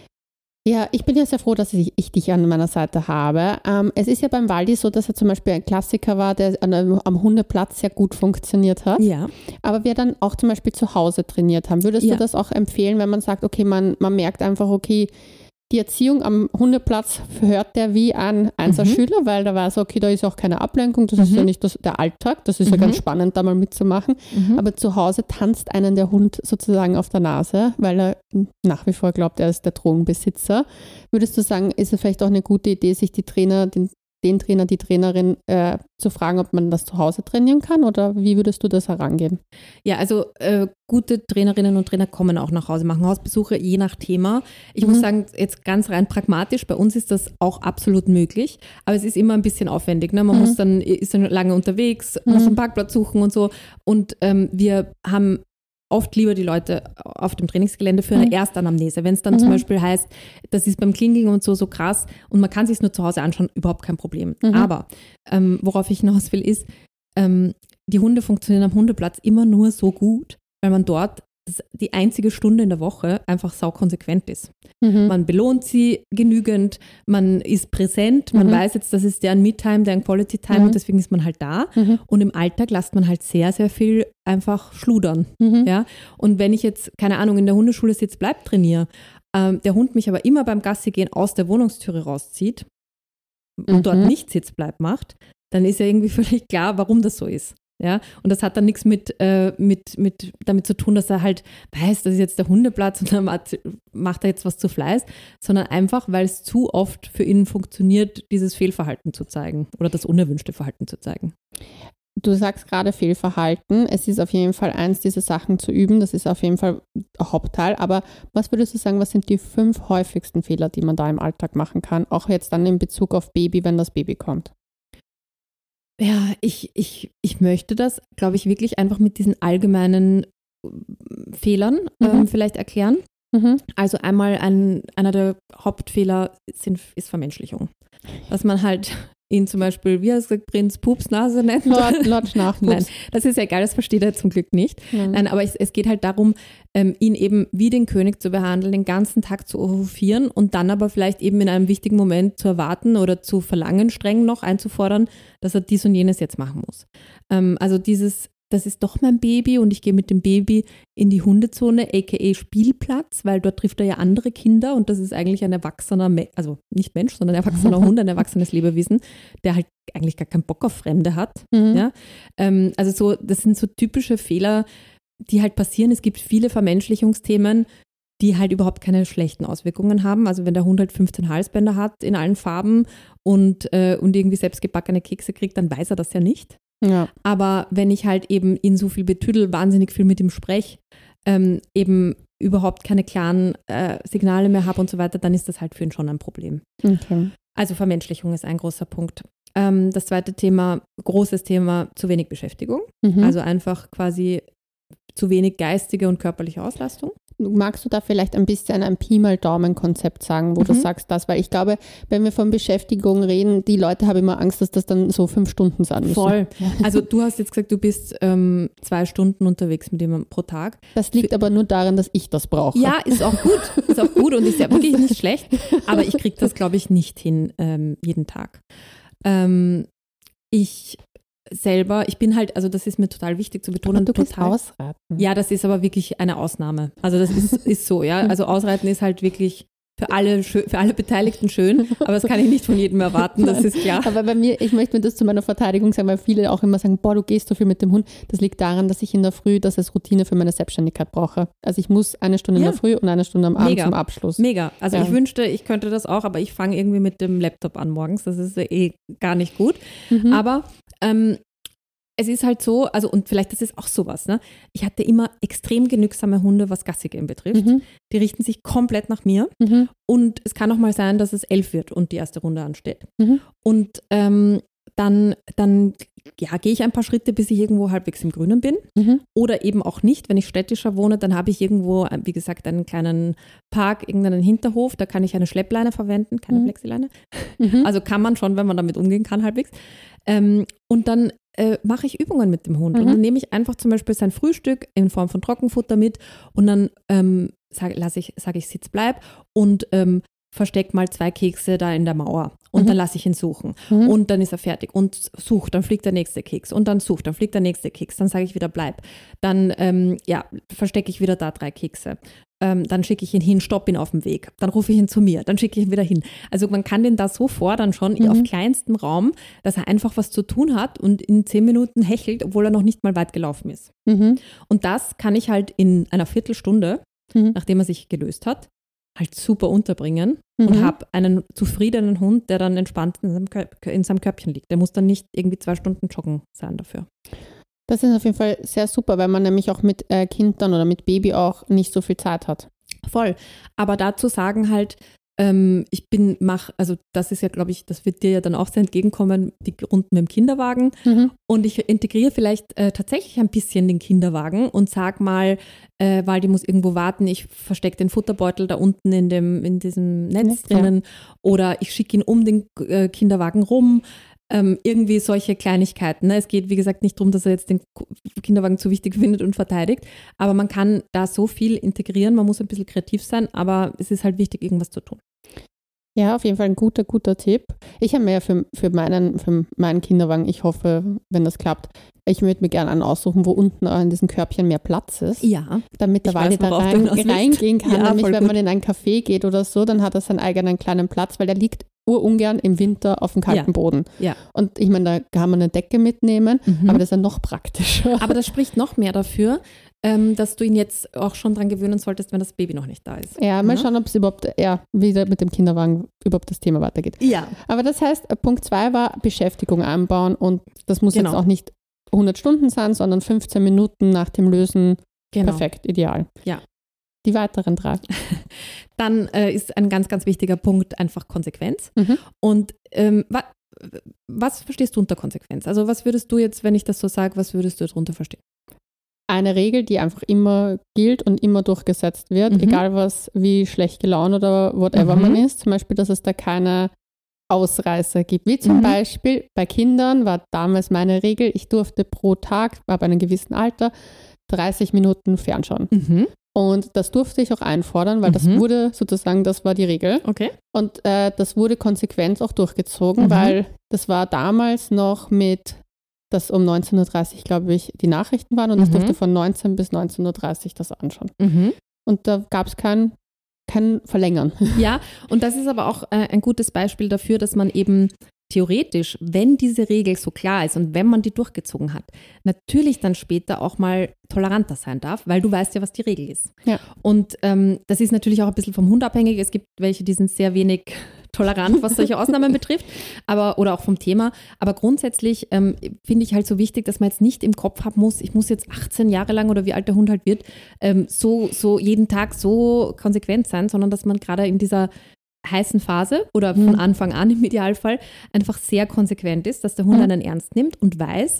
Ja, ich bin ja sehr froh, dass ich, ich dich an meiner Seite habe. Ähm, es ist ja beim Waldi so, dass er zum Beispiel ein Klassiker war, der an einem, am Hundeplatz sehr gut funktioniert hat. Ja. Aber wir dann auch zum Beispiel zu Hause trainiert haben. Würdest Ja. du das auch empfehlen, wenn man sagt, okay, man, man merkt einfach, okay, die Erziehung am Hundeplatz hört der wie ein Einserschüler, weil da weiß er, okay, da ist auch keine Ablenkung, das ist Mhm. ja nicht das, der Alltag, das ist ja Mhm. ganz spannend, da mal mitzumachen. Mhm. Aber zu Hause tanzt einen der Hund sozusagen auf der Nase, weil er nach wie vor glaubt, er ist der Drogenbesitzer. Würdest du sagen, ist es vielleicht auch eine gute Idee, sich die Trainer, den, den Trainer, die Trainerin äh, zu fragen, ob man das zu Hause trainieren kann oder wie würdest du das herangehen? Ja, also äh, gute Trainerinnen und Trainer kommen auch nach Hause, machen Hausbesuche, je nach Thema. Ich Mhm. muss sagen, jetzt ganz rein pragmatisch, bei uns ist das auch absolut möglich, aber es ist immer ein bisschen aufwendig. Ne? Man Mhm. muss dann, ist dann lange unterwegs, Mhm. muss einen Parkplatz suchen und so. Und ähm, wir haben oft lieber die Leute auf dem Trainingsgelände für eine Mhm. Erstanamnese. Wenn es dann Mhm. zum Beispiel heißt, das ist beim Klingeln und so so krass und man kann sich es nur zu Hause anschauen, überhaupt kein Problem. Mhm. Aber ähm, worauf ich hinaus will, ist, ähm, die Hunde funktionieren am Hundeplatz immer nur so gut, weil man dort das, die einzige Stunde in der Woche einfach saukonsequent ist. Mhm. Man belohnt sie genügend, man ist präsent, man Mhm. weiß jetzt, das ist deren Me-Time, deren Quality-Time Mhm. und deswegen ist man halt da. Mhm. Und im Alltag lässt man halt sehr, sehr viel einfach schludern. Mhm. Ja? Und wenn ich jetzt, keine Ahnung, in der Hundeschule sitz, bleib trainiere, ähm, der Hund mich aber immer beim Gassi gehen aus der Wohnungstüre rauszieht und Mhm. dort nicht Sitzbleib macht, dann ist ja irgendwie völlig klar, warum das so ist. Ja, und das hat dann nichts mit, äh, mit, mit damit zu tun, dass er halt weiß, das ist jetzt der Hundeplatz und dann macht, macht er jetzt was zu Fleiß, sondern einfach, weil es zu oft für ihn funktioniert, dieses Fehlverhalten zu zeigen oder das unerwünschte Verhalten zu zeigen. Du sagst gerade Fehlverhalten. Es ist auf jeden Fall eins, diese Sachen zu üben. Das ist auf jeden Fall ein Hauptteil. Aber was würdest du sagen, was sind die fünf häufigsten Fehler, die man da im Alltag machen kann? Auch jetzt dann in Bezug auf Baby, wenn das Baby kommt. Ja, ich, ich, ich möchte das, glaube ich, wirklich einfach mit diesen allgemeinen Fehlern Mhm. ähm, vielleicht erklären. Mhm. Also einmal ein, einer der Hauptfehler sind, ist Vermenschlichung. Dass man halt ihn zum Beispiel, wie heißt es, Prinz Pupsnase nennt. Lord, Lord Schnarchpups. Nein, das ist ja egal, das versteht er zum Glück nicht. Nein. Nein, aber es, es geht halt darum, ähm, ihn eben wie den König zu behandeln, den ganzen Tag zu hofieren und dann aber vielleicht eben in einem wichtigen Moment zu erwarten oder zu verlangen, streng noch einzufordern, dass er dies und jenes jetzt machen muss. Ähm, also dieses, das ist doch mein Baby und ich gehe mit dem Baby in die Hundezone, aka Spielplatz, weil dort trifft er ja andere Kinder und das ist eigentlich ein erwachsener, Me- also nicht Mensch, sondern ein erwachsener Hund, ein erwachsenes Lebewesen, der halt eigentlich gar keinen Bock auf Fremde hat. Mhm. Ja? Ähm, also so, das sind so typische Fehler, die halt passieren. Es gibt viele Vermenschlichungsthemen, die halt überhaupt keine schlechten Auswirkungen haben. Also wenn der Hund halt fünfzehn Halsbänder hat in allen Farben und, äh, und irgendwie selbstgebackene Kekse kriegt, dann weiß er das ja nicht. Ja. Aber wenn ich halt eben ihn so viel betüdel, wahnsinnig viel mit ihm spreche, ähm, eben überhaupt keine klaren äh, Signale mehr habe und so weiter, dann ist das halt für ihn schon ein Problem. Okay. Also Vermenschlichung ist ein großer Punkt. Ähm, das zweite Thema, großes Thema, zu wenig Beschäftigung. Mhm. Also einfach quasi zu wenig geistige und körperliche Auslastung. magst du da vielleicht ein bisschen ein Pi mal Daumen-Konzept sagen, wo mhm. du sagst das? Weil ich glaube, wenn wir von Beschäftigung reden, die Leute haben immer Angst, dass das dann so fünf Stunden sein müssen. Voll. Also du hast jetzt gesagt, du bist ähm, zwei Stunden unterwegs mit jemandem pro Tag. Das liegt aber nur daran, dass ich das brauche. Ja, ist auch gut. Ist auch gut und ist ja wirklich nicht schlecht. Aber ich kriege das, glaube ich, nicht hin ähm, jeden Tag. Ähm, ich selber, ich bin halt, also das ist mir total wichtig zu betonen. Aber du total, kannst ausreiten. Ja, das ist aber wirklich eine Ausnahme. Also das ist, ist so, ja. Also Ausreiten ist halt wirklich für alle, für alle Beteiligten schön, aber das kann ich nicht von jedem erwarten, das ist klar. Aber bei mir, ich möchte mir das zu meiner Verteidigung sagen, weil viele auch immer sagen, boah, du gehst so viel mit dem Hund. Das liegt daran, dass ich in der Früh das als Routine für meine Selbstständigkeit brauche. Also ich muss eine Stunde ja. in der Früh und eine Stunde am Abend Mega. zum Abschluss. Mega. Also ja. ich wünschte, ich könnte das auch, aber ich fange irgendwie mit dem Laptop an morgens. Das ist eh gar nicht gut. Mhm. Aber ähm, es ist halt so, also und vielleicht das ist auch sowas, ne? Ich hatte immer extrem genügsame Hunde, was Gassi gehen betrifft. Mhm. Die richten sich komplett nach mir mhm. und es kann auch mal sein, dass es elf wird und die erste Runde ansteht. Mhm. Und ähm, dann, dann ja, gehe ich ein paar Schritte, bis ich irgendwo halbwegs im Grünen bin mhm. oder eben auch nicht. Wenn ich städtischer wohne, dann habe ich irgendwo, wie gesagt, einen kleinen Park, irgendeinen Hinterhof, da kann ich eine Schleppleine verwenden, keine mhm. Flexileine. Mhm. Also kann man schon, wenn man damit umgehen kann, halbwegs. Ähm, und dann äh, mache ich Übungen mit dem Hund. Mhm. Und dann nehme ich einfach zum Beispiel sein Frühstück in Form von Trockenfutter mit und dann ähm, sage ich, sag ich, sitz, bleib und ähm, versteck mal zwei Kekse da in der Mauer und mhm. dann lasse ich ihn suchen mhm. und dann ist er fertig und sucht, dann fliegt der nächste Keks und dann sucht, dann fliegt der nächste Keks, dann sage ich wieder bleib, dann ähm, ja, verstecke ich wieder da drei Kekse, ähm, dann schicke ich ihn hin, stopp ihn auf dem Weg, dann rufe ich ihn zu mir, dann schicke ich ihn wieder hin. Also man kann den da so fordern schon mhm. auf kleinstem Raum, dass er einfach was zu tun hat und in zehn Minuten hechelt, obwohl er noch nicht mal weit gelaufen ist. Mhm. Und das kann ich halt in einer Viertelstunde, mhm. nachdem er sich gelöst hat, halt super unterbringen mhm. und habe einen zufriedenen Hund, der dann entspannt in seinem, Kör- in seinem Körbchen liegt. Der muss dann nicht irgendwie zwei Stunden joggen sein dafür. Das ist auf jeden Fall sehr super, weil man nämlich auch mit äh, Kindern oder mit Baby auch nicht so viel Zeit hat. Voll. Aber dazu sagen halt, ähm, ich bin, mach, also das ist ja, glaube ich, das wird dir ja dann auch sehr entgegenkommen, die Runden mit dem Kinderwagen. Mhm. Und ich integriere vielleicht äh, tatsächlich ein bisschen den Kinderwagen und sag mal, äh, weil die muss irgendwo warten, ich verstecke den Futterbeutel da unten in dem, in diesem Netz ja. drinnen oder ich schicke ihn um den äh, Kinderwagen rum. Ähm, irgendwie solche Kleinigkeiten. Ne? Es geht, wie gesagt, nicht darum, dass er jetzt den Kinderwagen zu wichtig findet und verteidigt, aber man kann da so viel integrieren, man muss ein bisschen kreativ sein, aber es ist halt wichtig, irgendwas zu tun. Ja, auf jeden Fall ein guter, guter Tipp. Ich habe mir ja für, für, meinen, für meinen Kinderwagen, ich hoffe, wenn das klappt, ich würde mir gerne einen aussuchen, wo unten in diesen Körbchen mehr Platz ist. Ja. Damit der Wally da rein, reingehen kann. Ja, nämlich, wenn gut. man in ein Café geht oder so, dann hat er seinen eigenen kleinen Platz, weil der liegt urungern im Winter auf dem kalten ja. Boden. Ja. Und ich meine, da kann man eine Decke mitnehmen, mhm. aber das ist ja noch praktischer. Aber das spricht noch mehr dafür, ähm, dass du ihn jetzt auch schon dran gewöhnen solltest, wenn das Baby noch nicht da ist. Ja, mal ja? schauen, ob es überhaupt, ja, wieder mit dem Kinderwagen überhaupt das Thema weitergeht. Ja. Aber das heißt, Punkt zwei war Beschäftigung einbauen und das muss genau. jetzt auch nicht hundert Stunden sein, sondern fünfzehn Minuten nach dem Lösen. Genau. Perfekt, ideal. Ja. Die weiteren drei. Dann äh, ist ein ganz, ganz wichtiger Punkt einfach Konsequenz. Mhm. Und ähm, wa- was verstehst du unter Konsequenz? Also was würdest du jetzt, wenn ich das so sage, was würdest du darunter verstehen? Eine Regel, die einfach immer gilt und immer durchgesetzt wird, mhm. egal was, wie schlecht gelaunt oder whatever mhm. man ist. Zum Beispiel, dass es da keine Ausreißer gibt. Wie zum mhm. Beispiel bei Kindern war damals meine Regel, ich durfte pro Tag, ab einem gewissen Alter, dreißig Minuten fernschauen. Mhm. Und das durfte ich auch einfordern, weil mhm. das wurde sozusagen, das war die Regel. Okay. Und äh, das wurde konsequent auch durchgezogen, mhm. weil das war damals noch mit, dass um neunzehn Uhr dreißig, glaube ich, die Nachrichten waren und das mhm. durfte von neunzehn bis neunzehn Uhr dreißig das anschauen. Mhm. Und da gab es kein, kein Verlängern. Ja, und das ist aber auch äh, ein gutes Beispiel dafür, dass man eben theoretisch, wenn diese Regel so klar ist und wenn man die durchgezogen hat, natürlich dann später auch mal toleranter sein darf, weil du weißt ja, was die Regel ist. Ja. Und ähm, das ist natürlich auch ein bisschen vom Hund abhängig. Es gibt welche, die sind sehr wenig tolerant, was solche Ausnahmen betrifft, aber oder auch vom Thema. Aber grundsätzlich ähm, finde ich halt so wichtig, dass man jetzt nicht im Kopf haben muss, ich muss jetzt achtzehn Jahre lang oder wie alt der Hund halt wird, ähm, so, so jeden Tag so konsequent sein, sondern dass man gerade in dieser heißen Phase oder von mhm. Anfang an im Idealfall einfach sehr konsequent ist, dass der Hund mhm. einen ernst nimmt und weiß,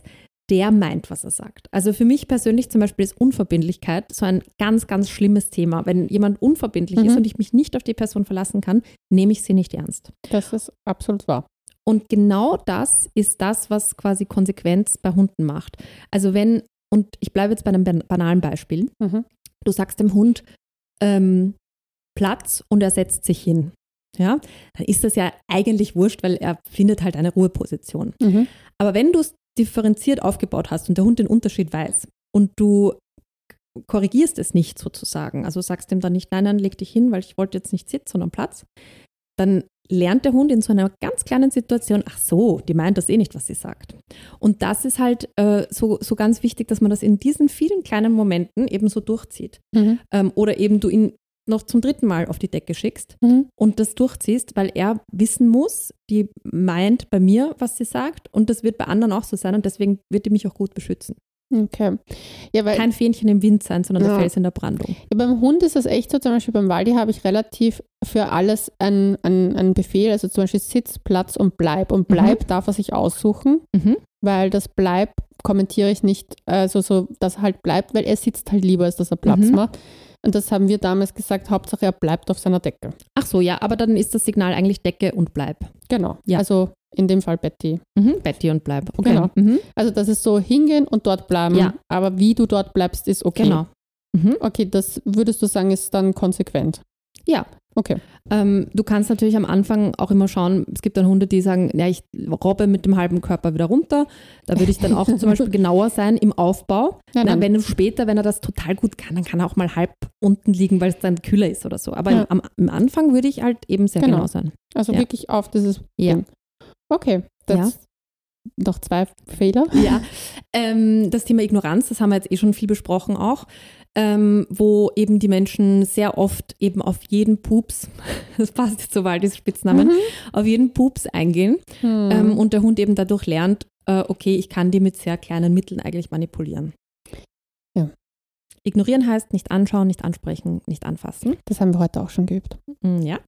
der meint, was er sagt. Also für mich persönlich zum Beispiel ist Unverbindlichkeit so ein ganz, ganz schlimmes Thema. Wenn jemand unverbindlich mhm. ist und ich mich nicht auf die Person verlassen kann, nehme ich sie nicht ernst. Das ist absolut wahr. Und genau das ist das, was quasi Konsequenz bei Hunden macht. Also wenn, und ich bleibe jetzt bei einem banalen Beispiel, mhm. du sagst dem Hund ähm, Platz und er setzt sich hin. Ja, dann ist das ja eigentlich wurscht, weil er findet halt eine Ruheposition. Mhm. Aber wenn du es differenziert aufgebaut hast und der Hund den Unterschied weiß und du korrigierst es nicht sozusagen, also sagst ihm dann nicht, nein, nein, leg dich hin, weil ich wollte jetzt nicht sitzen, sondern Platz, dann lernt der Hund in so einer ganz kleinen Situation, ach so, die meint das eh nicht, was sie sagt. Und das ist halt äh, so, so ganz wichtig, dass man das in diesen vielen kleinen Momenten eben so durchzieht. Mhm. Ähm, oder eben du ihn noch zum dritten Mal auf die Decke schickst mhm. und das durchziehst, weil er wissen muss, die meint bei mir, was sie sagt und das wird bei anderen auch so sein und deswegen wird die mich auch gut beschützen. Okay. Ja, weil, kein Fähnchen im Wind sein, sondern ja. der Fels in der Brandung. Ja, beim Hund ist das echt so, zum Beispiel beim Waldi habe ich relativ für alles einen, einen, einen Befehl, also zum Beispiel Sitz, Platz und Bleib. Und Bleib mhm. darf er sich aussuchen, mhm. weil das Bleib kommentiere ich nicht, also so, dass er halt bleibt, weil er sitzt halt lieber, als dass er Platz mhm. macht. Und das haben wir damals gesagt, Hauptsache er bleibt auf seiner Decke. Ach so, ja, aber dann ist das Signal eigentlich Decke und Bleib. Genau, ja. Also in dem Fall Betty. Mhm. Betty und Bleib, okay. Genau. Mhm. Also das ist so hingehen und dort bleiben, ja. aber wie du dort bleibst, ist okay. Genau. Mhm. Okay, das würdest du sagen, ist dann konsequent? Ja. Okay. Ähm, du kannst natürlich am Anfang auch immer schauen, es gibt dann Hunde, die sagen, ja, ich robbe mit dem halben Körper wieder runter. Da würde ich dann auch zum Beispiel genauer sein im Aufbau. Nein, nein. Wenn du später, wenn er das total gut kann, dann kann er auch mal halb unten liegen, weil es dann kühler ist oder so. Aber ja. am, am Anfang würde ich halt eben sehr genau, genau sein. Also ja. wirklich auf dieses ja. Ding. Okay, das ja. noch zwei Fehler. Ja, ähm, das Thema Ignoranz, das haben wir jetzt eh schon viel besprochen auch. Ähm, wo eben die Menschen sehr oft eben auf jeden Pups, das passt jetzt so weit, diese Spitznamen, mhm. auf jeden Pups eingehen mhm. ähm, und der Hund eben dadurch lernt, äh, okay, ich kann die mit sehr kleinen Mitteln eigentlich manipulieren. Ja. Ignorieren heißt nicht anschauen, nicht ansprechen, nicht anfassen. Das haben wir heute auch schon geübt. Ja.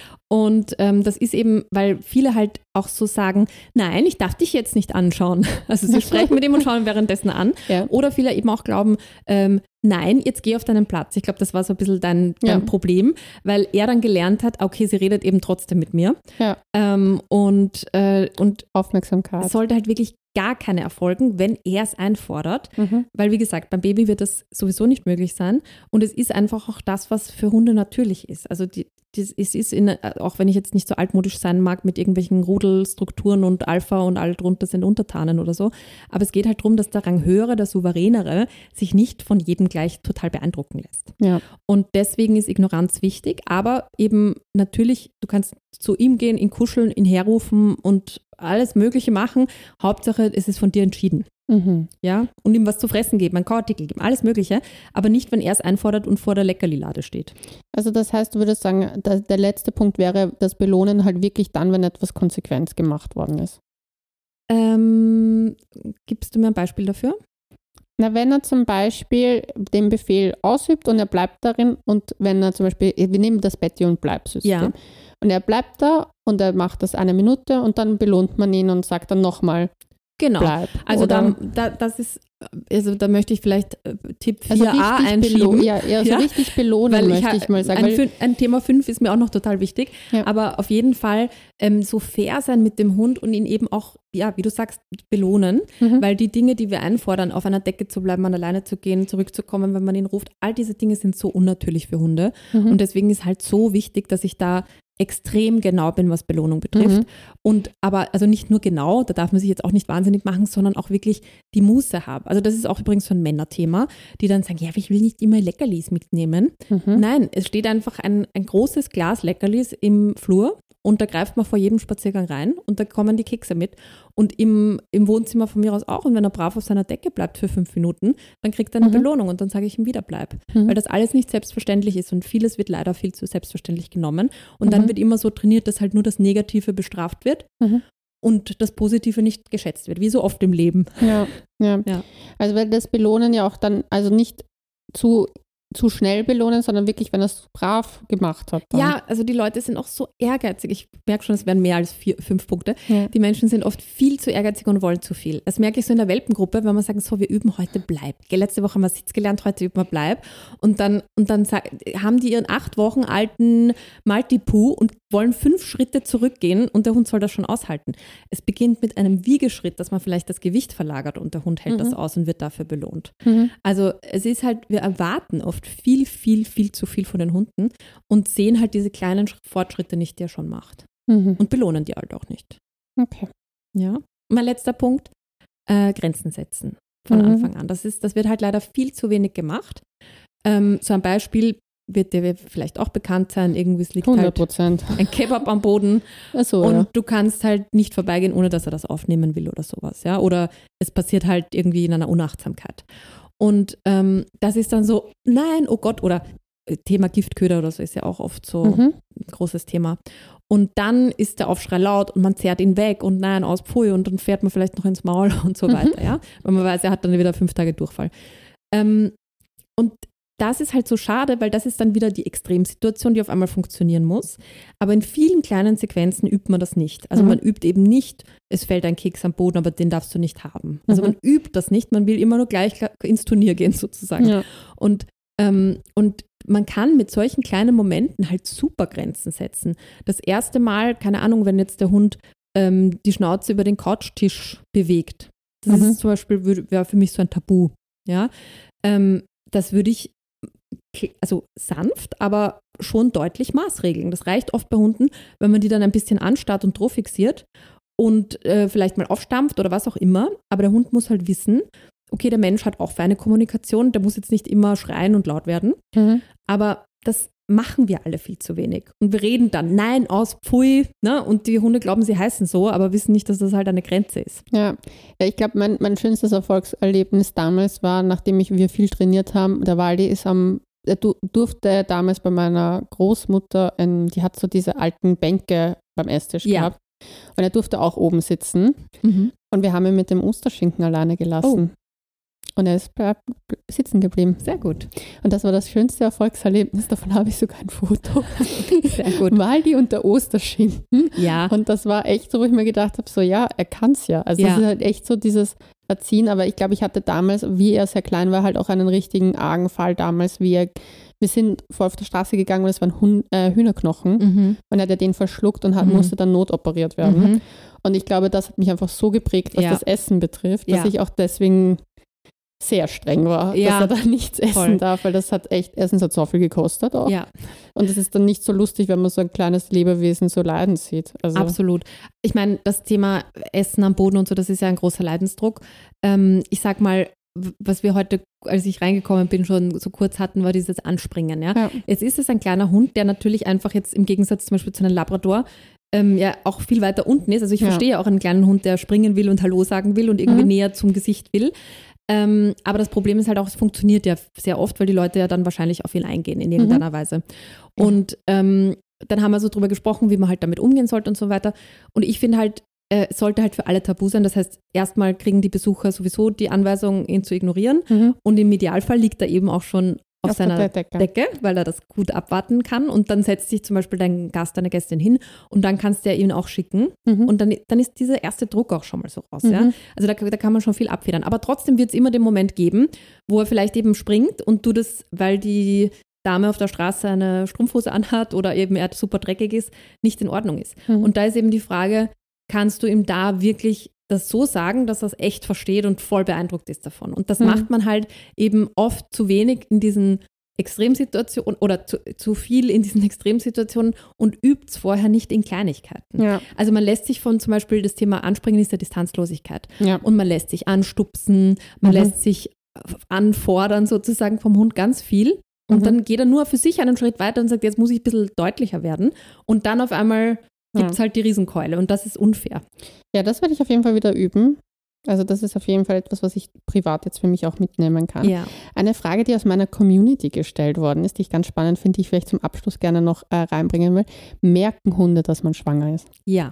Und ähm, das ist eben, weil viele halt auch so sagen, nein, ich darf dich jetzt nicht anschauen. Also sie sprechen mit ihm und schauen währenddessen an. Ja. Oder viele eben auch glauben, ähm, nein, jetzt geh auf deinen Platz. Ich glaube, das war so ein bisschen dein, dein ja. Problem, weil er dann gelernt hat, okay, sie redet eben trotzdem mit mir. Ja. Ähm, und, äh, und Aufmerksamkeit. Es sollte halt wirklich gar keine erfolgen, wenn er es einfordert. Mhm. Weil, wie gesagt, beim Baby wird das sowieso nicht möglich sein. Und es ist einfach auch das, was für Hunde natürlich ist. Also die, die, es ist, in, auch wenn ich jetzt nicht so altmodisch sein mag mit irgendwelchen Rudelstrukturen und Alpha und all drunter sind Untertanen oder so, aber es geht halt darum, dass der Ranghöhere, der Souveränere sich nicht von jedem gleich total beeindrucken lässt. Ja. Und deswegen ist Ignoranz wichtig, aber eben natürlich, du kannst zu ihm gehen, ihn kuscheln, ihn herrufen und alles Mögliche machen. Hauptsache, es ist von dir entschieden. Mhm. Ja, und ihm was zu fressen geben, einen Kauartikel geben, alles Mögliche, aber nicht, wenn er es einfordert und vor der Leckerlilade steht. Also das heißt, du würdest sagen, der, der letzte Punkt wäre, das Belohnen halt wirklich dann, wenn etwas konsequent gemacht worden ist. Ähm, gibst du mir ein Beispiel dafür? Na, wenn er zum Beispiel den Befehl ausübt und er bleibt darin und wenn er zum Beispiel, wir nehmen das Betty- und Bleib-System. Ja. Und er bleibt da und er macht das eine Minute und dann belohnt man ihn und sagt dann nochmal, genau. Bleib. Also da, da, das ist, also da möchte ich vielleicht äh, Tipp vier a also einschieben. Ja, eher so ja? richtig belohnen, weil möchte ich, ich mal sagen. Ein, ein Thema fünf ist mir auch noch total wichtig, ja. aber auf jeden Fall ähm, so fair sein mit dem Hund und ihn eben auch, ja, wie du sagst, belohnen, mhm. weil die Dinge, die wir einfordern, auf einer Decke zu bleiben, an alleine zu gehen, zurückzukommen, wenn man ihn ruft, all diese Dinge sind so unnatürlich für Hunde mhm. und deswegen ist halt so wichtig, dass ich da extrem genau bin, was Belohnung betrifft. Mhm. Und aber, also nicht nur genau, da darf man sich jetzt auch nicht wahnsinnig machen, sondern auch wirklich die Muße haben. Also das ist auch übrigens so ein Männerthema, die dann sagen, ja, ich will nicht immer Leckerlis mitnehmen. Mhm. Nein, es steht einfach ein, ein großes Glas Leckerlis im Flur und da greift man vor jedem Spaziergang rein und da kommen die Kekse mit. Und im, im Wohnzimmer von mir aus auch. Und wenn er brav auf seiner Decke bleibt für fünf Minuten, dann kriegt er eine mhm. Belohnung und dann sage ich ihm wieder, bleib. Mhm. Weil das alles nicht selbstverständlich ist und vieles wird leider viel zu selbstverständlich genommen. Und mhm. dann wird immer so trainiert, dass halt nur das Negative bestraft wird mhm. und das Positive nicht geschätzt wird, wie so oft im Leben. Ja, ja. ja. Also weil das Belohnen ja auch dann, also nicht zu zu schnell belohnen, sondern wirklich, wenn er es brav gemacht hat. Dann. Ja, also die Leute sind auch so ehrgeizig. Ich merke schon, es werden mehr als vier, fünf Punkte. Ja. Die Menschen sind oft viel zu ehrgeizig und wollen zu viel. Das merke ich so in der Welpengruppe, wenn man sagt, so, wir üben heute Bleib. Gell, letzte Woche haben wir Sitz gelernt, heute üben wir Bleib. Und dann, und dann sag, haben die ihren acht Wochen alten Maltipu und wollen fünf Schritte zurückgehen und der Hund soll das schon aushalten. Es beginnt mit einem Wiegeschritt, dass man vielleicht das Gewicht verlagert und der Hund hält mhm. das aus und wird dafür belohnt. Mhm. Also es ist halt, wir erwarten oft viel, viel, viel zu viel von den Hunden und sehen halt diese kleinen Fortschritte nicht, die er schon macht. Mhm. Und belohnen die halt auch nicht. Okay. Ja. Und mein letzter Punkt, äh, Grenzen setzen von mhm. Anfang an. Das ist, das wird halt leider viel zu wenig gemacht. Ähm, so ein Beispiel wird dir vielleicht auch bekannt sein, irgendwie es liegt hundert Prozent halt ein Kebab am Boden Ach so, und ja. du kannst halt nicht vorbeigehen, ohne dass er das aufnehmen will oder sowas, ja, oder es passiert halt irgendwie in einer Unachtsamkeit und ähm, das ist dann so, nein, oh Gott, oder Thema Giftköder oder so ist ja auch oft so mhm. ein großes Thema und dann ist der Aufschrei laut und man zerrt ihn weg und nein, aus Pfui und dann fährt man vielleicht noch ins Maul und so mhm. weiter, ja, weil man weiß, er hat dann wieder fünf Tage Durchfall ähm, und das ist halt so schade, weil das ist dann wieder die Extremsituation, die auf einmal funktionieren muss. Aber in vielen kleinen Sequenzen übt man das nicht. Also mhm. man übt eben nicht, es fällt ein Keks am Boden, aber den darfst du nicht haben. Also mhm. man übt das nicht, man will immer nur gleich ins Turnier gehen sozusagen. Ja. Und, ähm, und man kann mit solchen kleinen Momenten halt super Grenzen setzen. Das erste Mal, keine Ahnung, wenn jetzt der Hund ähm, die Schnauze über den Couchtisch bewegt. Das mhm. ist zum Beispiel, wäre für mich so ein Tabu. Ja? Ähm, das würde ich also sanft, aber schon deutlich maßregeln. Das reicht oft bei Hunden, wenn man die dann ein bisschen anstarrt und drauf fixiert und äh, vielleicht mal aufstampft oder was auch immer. Aber der Hund muss halt wissen, okay, der Mensch hat auch feine Kommunikation, der muss jetzt nicht immer schreien und laut werden. Mhm. Aber das machen wir alle viel zu wenig. Und wir reden dann, nein, aus, pfui, ne? Und die Hunde glauben, sie heißen so, aber wissen nicht, dass das halt eine Grenze ist. Ja, ja ich glaube, mein, mein schönstes Erfolgserlebnis damals war, nachdem ich, wir viel trainiert haben, der Waldi ist am Er durfte damals bei meiner Großmutter, ein, die hat so diese alten Bänke beim Esstisch ja. gehabt. Und er durfte auch oben sitzen. Mhm. Und wir haben ihn mit dem Osterschinken alleine gelassen. Oh. Und er ist sitzen geblieben. Sehr gut. Und das war das schönste Erfolgserlebnis. Davon habe ich sogar ein Foto. Sehr gut. Waldi und der Osterschinken. Ja. Und das war echt so, wo ich mir gedacht habe, so ja, er kann es ja. Also ja. das ist halt echt so dieses Erziehen. Aber ich glaube, ich hatte damals, wie er sehr klein war, halt auch einen richtigen argen Fall damals, wie er, wir sind vor auf der Straße gegangen und es waren Hund, äh, Hühnerknochen. Mhm. Und er hat ja den verschluckt und hat, mhm. musste dann notoperiert werden. Mhm. Und ich glaube, das hat mich einfach so geprägt, was ja. das Essen betrifft, dass ja. ich auch deswegen sehr streng war, ja, dass er da nichts essen voll. darf, weil das hat echt, erstens hat so viel gekostet auch. Ja. Und es ist dann nicht so lustig, wenn man so ein kleines Lebewesen so leiden sieht. Also absolut. Ich meine, das Thema Essen am Boden und so, das ist ja ein großer Leidensdruck. Ähm, ich sag mal, was wir heute, als ich reingekommen bin, schon so kurz hatten, war dieses Anspringen. Ja? Ja. Jetzt ist es ein kleiner Hund, der natürlich einfach jetzt im Gegensatz zum Beispiel zu einem Labrador ähm, ja auch viel weiter unten ist. Also ich ja. verstehe auch einen kleinen Hund, der springen will und Hallo sagen will und irgendwie mhm. näher zum Gesicht will. Ähm, aber das Problem ist halt auch, es funktioniert ja sehr oft, weil die Leute ja dann wahrscheinlich auf ihn eingehen in irgendeiner mhm. Weise. Und ähm, dann haben wir so drüber gesprochen, wie man halt damit umgehen sollte und so weiter. Und ich finde halt, äh, es sollte halt für alle tabu sein. Das heißt, erstmal kriegen die Besucher sowieso die Anweisung, ihn zu ignorieren. Mhm. Und im Idealfall liegt er eben auch schon auf, auf seiner Decke. Decke, weil er das gut abwarten kann. Und dann setzt sich zum Beispiel dein Gast, deine Gästin hin und dann kannst du ja ihn auch schicken. Mhm. Und dann, dann ist dieser erste Druck auch schon mal so raus. Mhm. Ja? Also da, da kann man schon viel abfedern. Aber trotzdem wird es immer den Moment geben, wo er vielleicht eben springt und du das, weil die Dame auf der Straße eine Strumpfhose anhat oder eben er super dreckig ist, nicht in Ordnung ist. Mhm. Und da ist eben die Frage, kannst du ihm da wirklich das so sagen, dass er es echt versteht und voll beeindruckt ist davon. Und das mhm. macht man halt eben oft zu wenig in diesen Extremsituationen oder zu, zu viel in diesen Extremsituationen und übt es vorher nicht in Kleinigkeiten. Ja. Also man lässt sich von zum Beispiel, das Thema Anspringen ist ja Distanzlosigkeit. Ja. Und man lässt sich anstupsen, man mhm. lässt sich anfordern sozusagen vom Hund ganz viel. Und mhm. dann geht er nur für sich einen Schritt weiter und sagt, jetzt muss ich ein bisschen deutlicher werden. Und dann auf einmal gibt es ja. halt die Riesenkeule und das ist unfair. Ja, das werde ich auf jeden Fall wieder üben. Also das ist auf jeden Fall etwas, was ich privat jetzt für mich auch mitnehmen kann. Ja. Eine Frage, die aus meiner Community gestellt worden ist, die ich ganz spannend finde, die ich vielleicht zum Abschluss gerne noch äh, reinbringen will. Merken Hunde, dass man schwanger ist? Ja.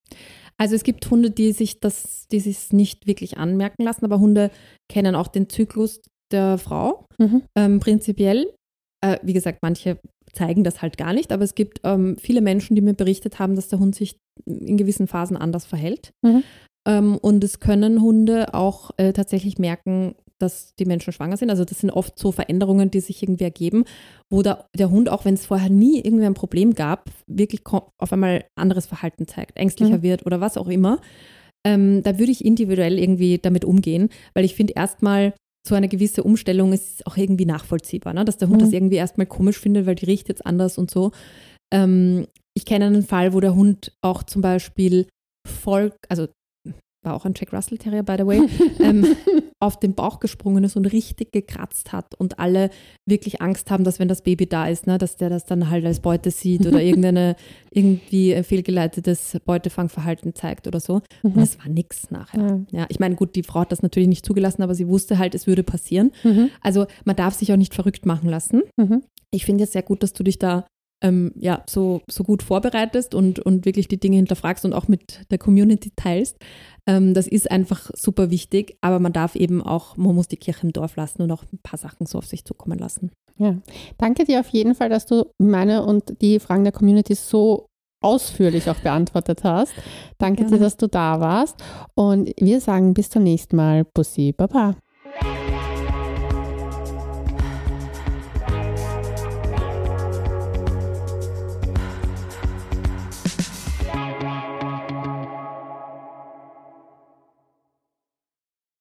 Also es gibt Hunde, die sich das, die sich nicht wirklich anmerken lassen, aber Hunde kennen auch den Zyklus der Frau, mhm. ähm, prinzipiell. Äh, wie gesagt, manche zeigen das halt gar nicht, aber es gibt ähm, viele Menschen, die mir berichtet haben, dass der Hund sich in gewissen Phasen anders verhält. Mhm. Ähm, und es können Hunde auch äh, tatsächlich merken, dass die Menschen schwanger sind. Also das sind oft so Veränderungen, die sich irgendwie ergeben, wo der, der Hund, auch wenn es vorher nie irgendwie ein Problem gab, wirklich auf einmal anderes Verhalten zeigt, ängstlicher mhm. wird oder was auch immer. Ähm, da würde ich individuell irgendwie damit umgehen, weil ich finde erstmal, so eine gewisse Umstellung ist auch irgendwie nachvollziehbar, ne? Dass der Hund mhm. das irgendwie erstmal komisch findet, weil die riecht jetzt anders und so. Ähm, ich kenne einen Fall, wo der Hund auch zum Beispiel voll, also war auch ein Jack Russell Terrier, by the way, ähm, auf den Bauch gesprungen ist und richtig gekratzt hat und alle wirklich Angst haben, dass wenn das Baby da ist, ne, dass der das dann halt als Beute sieht oder irgendeine irgendwie fehlgeleitetes Beutefangverhalten zeigt oder so. Mhm. Und es war nichts nachher. Mhm. Ja, ich meine, gut, die Frau hat das natürlich nicht zugelassen, aber sie wusste halt, es würde passieren. Mhm. Also man darf sich auch nicht verrückt machen lassen. Mhm. Ich finde es sehr gut, dass du dich da ähm, ja, so, so gut vorbereitest und, und wirklich die Dinge hinterfragst und auch mit der Community teilst. Ähm, das ist einfach super wichtig, aber man darf eben auch, man muss die Kirche im Dorf lassen und auch ein paar Sachen so auf sich zukommen lassen. Ja, danke dir auf jeden Fall, dass du meine und die Fragen der Community so ausführlich auch beantwortet hast. Danke ja. dir, dass du da warst und wir sagen bis zum nächsten Mal. Bussi, Baba.